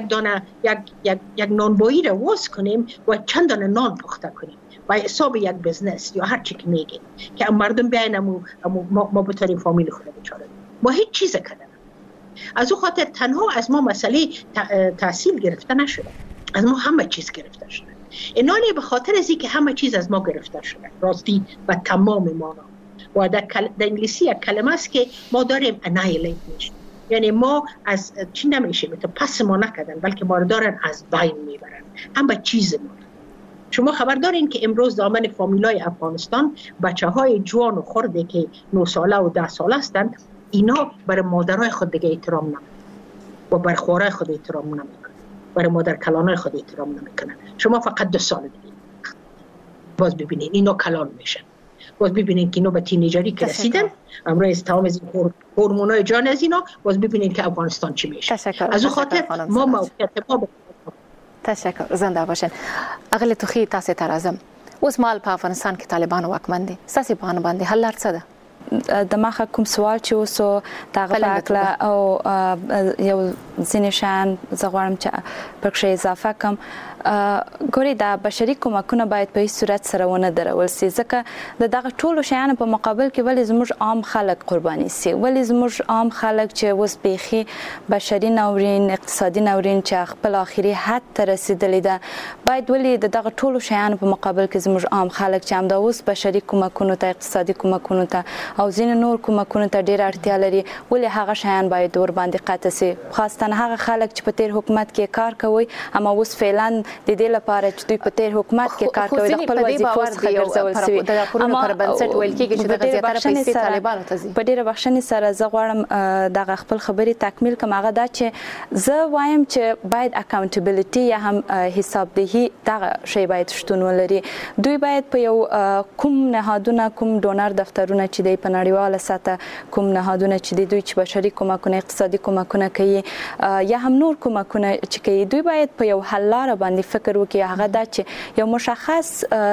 یک نانبایی رو واس کنیم و چند دانه نان پخته کنیم و حساب یک بزنس یا هر چی که میگیم که مردم بیاین ما بتونیم فامیل خود بچاره. ما هیچ چیز کردن. از او خاطر تنها از ما مسئله تحصیل گرفته نشده، از ما همه چیز گرفته شده. اینانی به خاطر از اینکه همه چیز از ما گرفته شده راستی و تمام مانا و در انگلیسی یک کلمه است که ما داریم annihilate میشیم، یعنی ما از چی نمیشیم تو پس ما نکردن بلکه ما دارن از بین میبرن همه چیز ما. شما خبر دارین که امروز دامن فامیلای افغانستان بچه های جوان و خرده که 9 ساله و 10 ساله هستند، اینا برای مادرای خود دیگه احترام نمیکنن و برای خوارای خود احترام نمیکنن، برای مادر کلانای خود احترام نمیکنن. شما فقط 2 سال دیگه باز ببینین اینا کلان میشن، باز ببینین که اینا به تینیجری که رسیدن، امروز تمام از هورمونای جان از اینا، باز ببینین که افغانستان چی میشه. از اون خاطر ما موقعیت ما تشکر. زنده باشین. اغلی توخی تاسو ته راځم. اوس مال په افغانستان کې طالبان واکمن دي، ستاسو په اړه باندې حل لار څه ده؟ د مخه کوم سوال چې اوسو دغه په اړه او یو ځینې شیان زه غواړم چې پکې اضافه کړم. ګوري دا بشري کومکونه باید په هیڅ صورت سره ونه درول سي، ځکه د دغه ټولو شیانو په مقابل کې ولې زموږ عام خلک قرباني سي، ولې زموږ عام خلک چې اوس بیخي بشري ناورین، اقتصادي ناورین چې خپل آخري حد ته رسیدلی ده، باید ولې د دغه ټولو شیانو په مقابل کې زموږ عام خلک چې همدا اوس بشري کومکونو ته، اقتصادي کومکونو ته او ځینې نور کومکونو ته ډېره اړتیا لري، ولې هغه شیان باید ور باندې قطع سي، خاصتاً هغه خلک چې په تیر حکومت کې کار کوي اما اوس فعلا د دې لپاره چې دوی په تیر حکومت کې کار کوي د خپل وظیفو څخه ګرځول شوي. اما پر بنسټ ویل کېږي چې دغه زیاتره پیسې طالبانو ته ځي. په ډېره بخښنې سره زه غواړم دغه خپل خبرې تکمیل کړم. هغه دا چې زه وایم چې باید اکاونټیبلیټي یا هم حسابدهي دغه شی باید شتون ولري. دوی باید په یو کوم نهادونه، کوم ډونر دفترونه چې دی په نړیواله سطح کوم نهادونه چې د دوی چې بشري کومکونه اقتصادي کومکونه کوي یا هم نور کومکونه چې کوي دوی باید په یو حل لاره باندې فکر وکړي هغه دا چې یو مشخص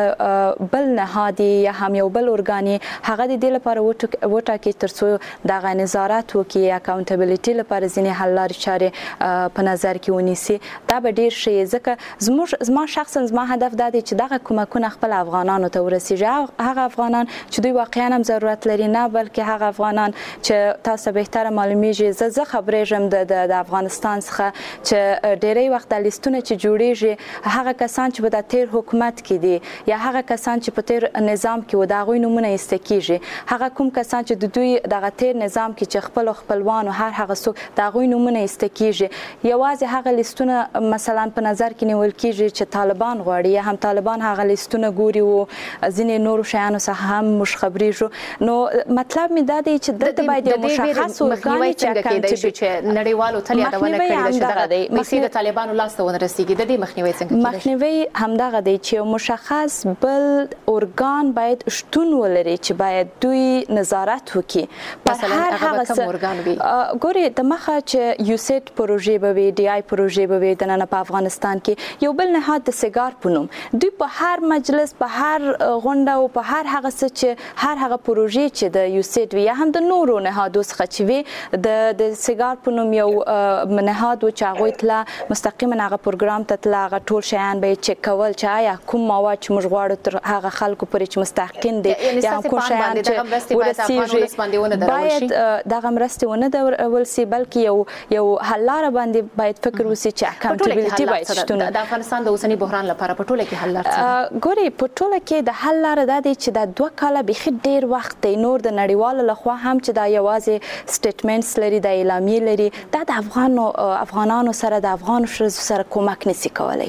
بل نهادي یا هم یو بل ارګاني هغه د دې لپاره وټاکي ترڅو دغه نظارت وکړي اکاونټیبلیټي لپاره ځینې حل لارې چارې په نظر کې ونیسي دا به ډیر شي ځکه زما شخصا زما هدف دا دی چې دغه کومکونه خپل افغانانو ته ورسیږي هغه افغانان چې دوی واقعا هم ضرورت لري نه بلکې هغه افغانان چې تاسو بهتره معلومیږي زه خبرېږم د افغانستان څخه چې ډېری وخت د لیستونه چې جوړیږي هغه کسان چې په د تیر حکومت کې دي یا هغه کسان چې په تیر نظام کې و د هغوی نومونه ایسته کیږي هغه کوم کسان چې د دوی دغه تیر نظام کې چې خپل خپلوانو هر هغه څوک د هغوی نومونه ایسته کیږي یوازې هغه لیستونه مثلا په نظر کې نیول کیږي چې طالبان غواړي یا هم طالبان هغه لیستونه ګوري او ځینې نورو شیانو څخه هم موږ خبرېږو نو مطلب مې دا دی چې دلته باید یو مشخص ارګان چې نړیوالو تل یادونه کړې ده چې د مخې د طالبانو لاس ته ورسیږي د دې مخنیوي څنګه مخنیوي همدغه دی چې یو مشخص بل ارګان باید شتون ولري چې باید دوی نظارت وکړي مثلا هغه کوم ارګان وي ګوري د مخه چې یوسیټ پروژې به وي ډي آی پروژې به وي د نن په افغانستان کې یو بل نهاد د سیګار په نوم دوی په هر مجلس په هر غونډه او په هر هغه څه چې هر هغه پروژې چې د یوسیټ وي یا هم د نورو نهادو څخه چې وي د سیګار په نوم یو نهاد و چې هغوی تله مستقیما هغه پروګرام ته تله هغه ټول شیان به یې چک کول چې آیا کوم مواد چې موږ غواړو تر هغه خلکو پورې چې مستحقین دي یا کوم شیان چې ورسیږي باید دغه مرستې ونه درول سي بلکې یو حل لاره باندې باید فکر وسي چې اکاونټیبلیټي باید شتون د افغانستان د اوسني بحران لپاره په ټوله کې حل لاره ګوري په ټوله کې د حل لاره دا دی چې د 2 کاله بيخي ډیر وخت دی نور د نړیوالو لخوا هم چې دا یوازې سټیټمنټس لري د اعلامیې لري دا د افغانانو سره د افغان ښځو سره کومک نشي کولای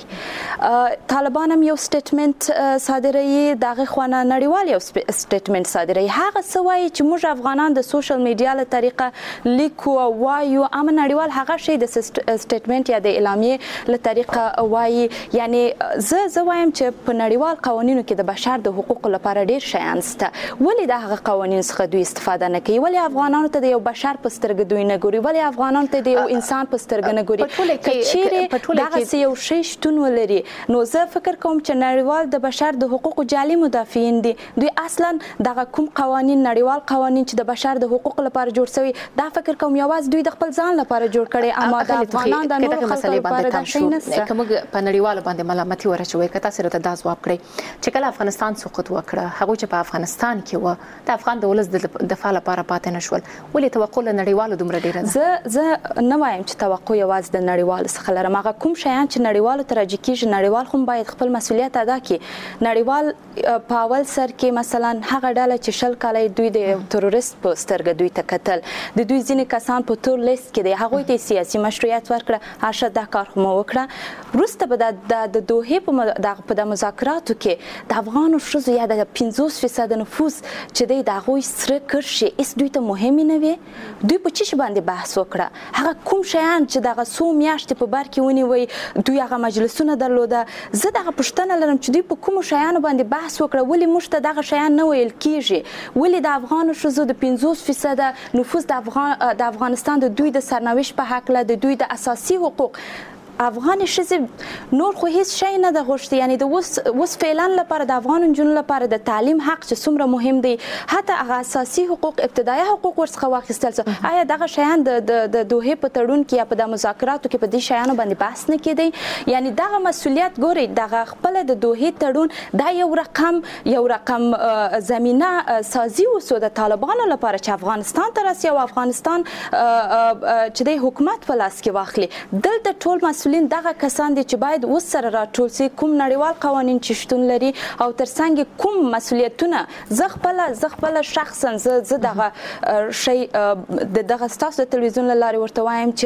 طالبان هم یو سټیټمنټ صادروي دغه خوانه نړیوال یو سټیټمنټ صادروي هغه څه وایي چې موږ افغانان د سوشل میډیا له طریقه لیکو وایو اما نړیوال هغه شی د سټیټمنټ یا د اعلامیې له طریقه وایي یعنی زه وایم چې په نړیوال قوانینو کې د بشر د حقوقو لپاره ډیر شیان شته ولې د هغه قوانین څخه دوی استفاده نه کوي ولې افغانانو ته د یو بشر په سترګه دوی نه ګوري ولې افغانانو ته د یو انسان په سترګه نه ګوري کچېره دغه یو شی شتون ولري نو زه فکر کوم چې نړیوال د بشر د حقوقو جعلي مدافعین دي دوی اصلا دغه کوم قوانین نړیوال قوانین چې د بشر د حقوقو لپاره جوړ شوی دا فکر کوم یوازې دوی د خپل ځان لپاره جوړ کړي اما د افغانانو د نورو خلکو لپاره دا شی نشته کوم په نړیوال باندې ملامتي ورچوي کته سره ته دا ځواب کړی چې کله افغانستان سقوط وکړه هغه چې په افغانستان کې و د افغان د ولس د دفاع لپاره پاتې نشول ولې توقع له نړیوالو دومره ډیره زه نه وایم چې توقع یوازې د نړیوالو څخه لرم هغه کوم شیان چې نړیوالو ته راځي کېږي نړیوال خو باید خپل مسولیت ادا کړي نړیوال په اول سر کې مثلا هغه ډله چې شل کاله دوی د تروریست په سترګه دوی ته کتل د دوی ځینې کسان په تور لیست کې دي هغوی ته سیاسي مشروعیت ورکړه هرڅه دا کار خو مو وکړه وروسته به د دوحې په د مذاکراتو کې د افغانو ښځو یا د 50% نفوس چې دی د هغوی سره کرښې هېڅ دوی ته مهمې نه وي دوی په څه شي باندې بحث وکړه هغه کوم شیان چې دغه څو میاشتې په بر کې ونیوی دوی هغه مجلسونه درلوده زه دغه پوښتنه لرم چې دوی په کومو شیانو باندې بحث وکړه ولې موږ ته دغه شیان نه ویل کیږي ولې د افغانو ښځو د 50% نفوس د افغانستان د دوی د سرنوشت په هکله د دوی د اساسي حقوق افغان ښځې نور خو هیڅ شی نه د غوښتي یعنی د اوس فعلا لپاره د افغان نجونو لپاره د تعلیم حق چې څومره مهم دی حتی هغه اساسي حقوق ابتدایي حقوق ورڅخه واخیستل څه آیا دغه شیان د دوحې په تړون کې یا په د مذاکراتو کې په دې شیانو باندې بحث نه کېدی یعنی دغه مسولیت ګوري دغه خپل د دوحې تړون دا یو رقم زمينه سازي وسو د طالبانو لپاره چې افغانستان ته راسي او افغانستان چې د حکومت په لاس کې واخلي دلته ټول مسؤلین دغه کسان دي چې باید اوس سره راټول شي کوم نړیوال قوانین چې شتون لري او ترڅنګ کوم مسؤلیتونه زه خپل شخصا زه دغه شی دغه ستاسو د تلویزیون لاري ورته وایم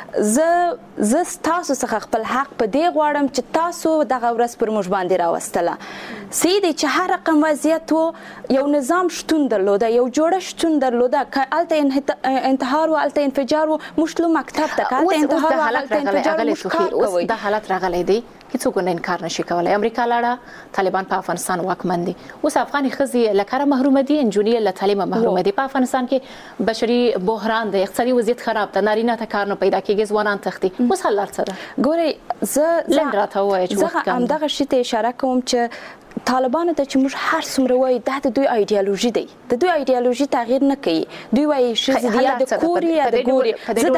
چې زه تاسو څخه خپل حق په دې غواړم چې تاسو دغه ورځ پر موږ باندې راوستله سیدي چې هر رقم وضعیت یو نظام شتون درلوده یو جوړه شتون درلوده که الته انتحار او الته انفجار او مشلو مکتب ته الته انتحار او الته انفجار اوس دا حالت راغلی دی که څوک نه انکار نشي کولای. امریکا لاړه، طالبان په افغانستان واکمن دي. اوس افغاني ښځې له کاره محروم دي، نجونې له تعلیم محروم دي. په افغانستان کې بشري بحران دی، اقتصادي وضعیت خراب ده، نارینه ته کار نه پیدا کیږي، ځوانان تښتي. اوس حل لار څه ده؟ ګورئ لنډ راته ووایئ چې زه همدغه شي ته اشاره کوم چې طالبان ته چې موږ هر څومره وایي دا د دوی ایډیالوژي دی، د دوی ایډیالوژي تغییر نه کوي. دوی وایي ښځې دي یا د کور یا د ګوري. زه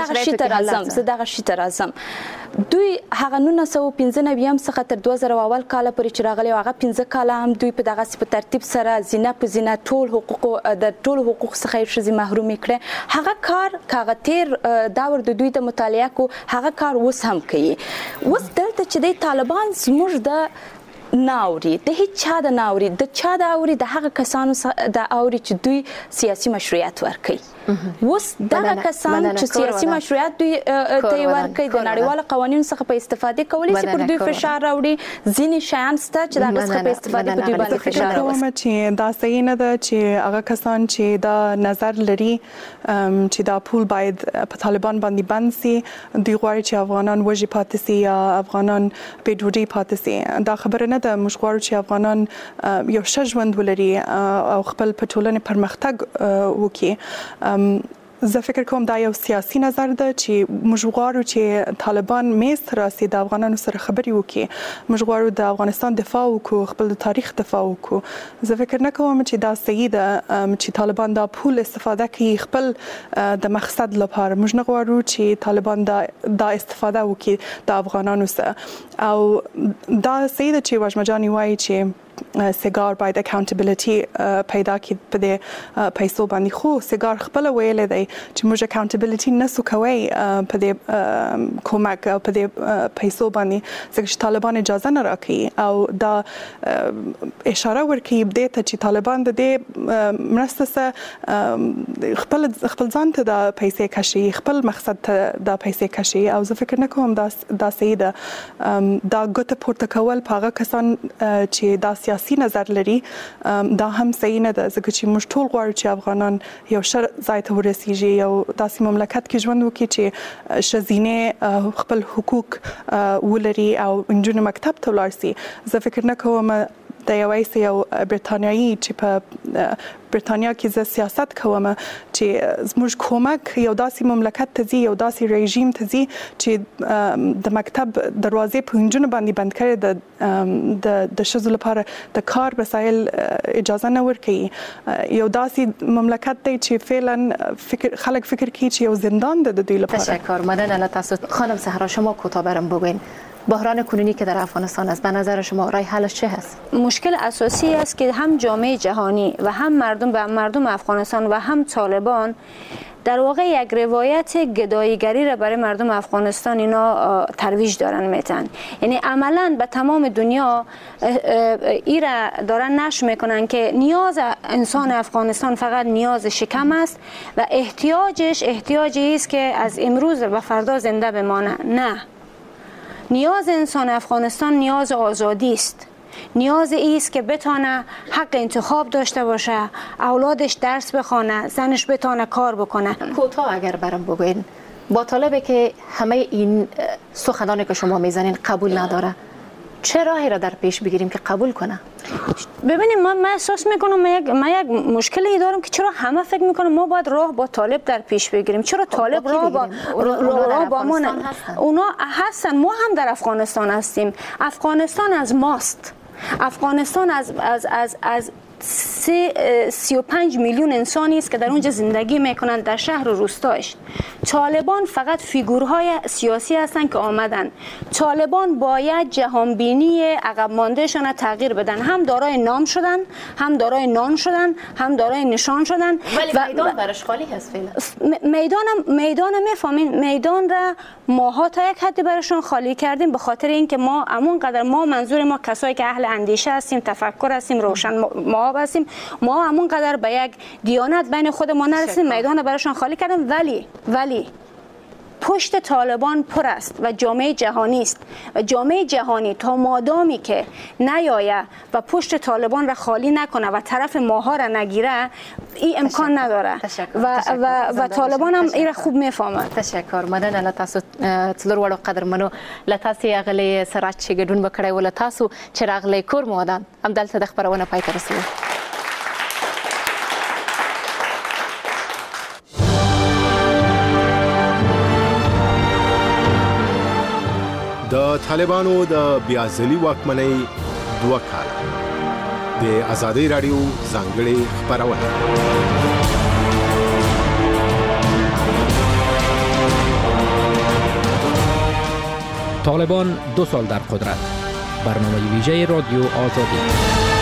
دغه شي ته راځم. دوی هغه 1995 څخه تر 2000 اول کال پورې چې راغلي، هغه 15 کال هم دوی په دغه په ترتیب سره زینه په زینه ټول حقوق څخه ښځې محروم کړي. هغه کار هغه تیر داور د دوی د مطالعه کو هغه کار اوس هم کوي. اوس دلته چې د طالبان زموږ د ناوري د هیڅ چا د ناوري د چا د اوري د هغه کسانو د اوري چې دوی سیاسي مشروعیت ورکړي. اوس دغه کسان چې سیاسي مشروعیت دوی ته ورکړي د نړیوالو قوانینو څخه په استفاده کولی چې پر دوی فشار راوړي. ځینې شیان شته چې دغه څخه په استفاده په دوی باندې فشار راوړي. چې دا صحیح نه ده چې هغه کسان چې دا نظر لري چې دا پول باید په طالبان باندې بند سي، دوی غواړي چې افغانان وږي پاتې سي یا افغانان بې ډوډۍ پاتې سي. دا خبره نه ده. موږ غواړو چې افغانان یو ښه ژوند ولري او خپل په ټولنې پرمختګ وکړي. زه فکر کوم دا یو سیاسي نظر ده چې موږ غواړو چې طالبان میز ته راسي، د افغانانو سره خبرې وکړي. موږ غواړو د افغانستان دفاع وکړو، خپل تاریخ دفاع وکړو. زه فکر نه کوم چې دا صحیح ده چې طالبان دا پول استفاده کوي خپل د مقصد لپاره. موږ نه غواړو چې طالبان دا استفاده وکړي د افغانانو سره. او دا صحیح ده چې وژمجاني وایي چې سیګار باید اکاونټیبلیټي پیدا کړي په دې پیسو باندې. خو سیګار خپل ویل دی چې موږ اکاونټیبلیټي نسو کوي په دې کومک او په دې پیسو باندې، ځکه چې طالبان اجازه نه راکړي. او دا اشاره ورکړي دې ته چې طالبان د دې مرسته سره خپل ځان ته د پیسې کشي، خپل مقصد ته د پیسې کشي. او زه فکر نه کوم دا صحیح ده. دا ګوته پورته کول په هغه کسان چې دا سیاسي نظر لري دا هم صحیح نه ده، ځکه چې موږ ټول غواړو چې افغانان یو ښه ځای ته ورسیږي، یو داسې مملکت کې ژوند وکړي چې ښځینې خپل حقوق ولري او نجونې مکتب ته ولاړ سي. زه فکر نه کوم د یو برتانیایی چې په برتانیا کې زه سیاست کوم چې زموږ کومک یو داسې مملکت ته ځي، یو داسې رژیم ته ځي چې د مکتب دروازې په نجونو باندې بند کړي، د ښځو لپاره د کار وسایل اجازه نه ورکوي. یو داسې مملکت دی چې فعلا خلک فکر کوي چې یو زندان ده د دوی لپاره. تشکر. مدن تاسو خانم سهرا، شما کوتاه برام بگوین بحران کنونی که در افغانستان است، به نظر شما راه حلش چه هست؟ مشکل اساسی است که هم جامعه جهانی و هم مردم افغانستان و هم طالبان در واقع یک روایت گداییگری را برای مردم افغانستان اینا ترویج دارن میتن. یعنی عملا به تمام دنیا ای را دارن نشر میکنن که نیاز انسان افغانستان فقط نیاز شکم است و احتیاجی است که از امروز و فردا زنده بمانه. نه، نیاز انسان افغانستان نیاز آزادی است. نیاز ایست که بتونه حق انتخاب داشته باشه، اولادش درس بخونه، زنش بتونه کار بکنه. کوتاه اگر برام بگوین، با طالبه که همه این سخنانی که شما میزنین قبول نداره، چه راهی را در پیش بگیریم که قبول کنه؟ ببینید من احساس میکنم من یک مشکلی دارم که چرا همه فکر میکنم ما باید راه با طالب در پیش بگیریم. چرا طالب راه با ما اونا هستن، ما هم در افغانستان هستیم. افغانستان از ماست. افغانستان از 35 میلیون انسانی است که در اونجا زندگی میکنند، در شهر و روستایش. طالبان فقط فیگورهای سیاسی هستند که آمدن. طالبان باید جهانبینی عقب ماندهشان را تغییر بدن. هم دارای نام شدن، هم دارای نان شدن، هم دارای نشان شدن. ولی میدان برش خالی هست فعلا. میدان میفهمین، میدان را ماها تا یک حدی برشون خالی کردیم، به خاطر اینکه ما همونقدر منظور ما کسایی که اهل اندیشه هستیم، تفکر هستیم، روشن ما هستیم، ما همونقدر به یک دیانت بین خود ما نرسیم، میدان براشون خالی کردیم. ولی پشت طالبان پر است و جامعه جهانی است و جامعه جهانی تا مادامی که نیایه و پشت طالبان را خالی نکنه و طرف ماها را نگیره این امکان نداره و طالبان هم این را خوب میفهمه. تشکر. مننه تاسو څلور وړو قدرمنو لتاسو غلې سره چې ګډون وکړی ول تاسو چې راغلی کور مودان هم دلته د خبرونه پای ته رسوي. د طالبانو د بیازلي واکمنۍ 2 کال د آزادۍ رادیو ځانګړې خبرونه. طالبان 2 سال در قدرت. برنامه ویژه رادیو آزادی.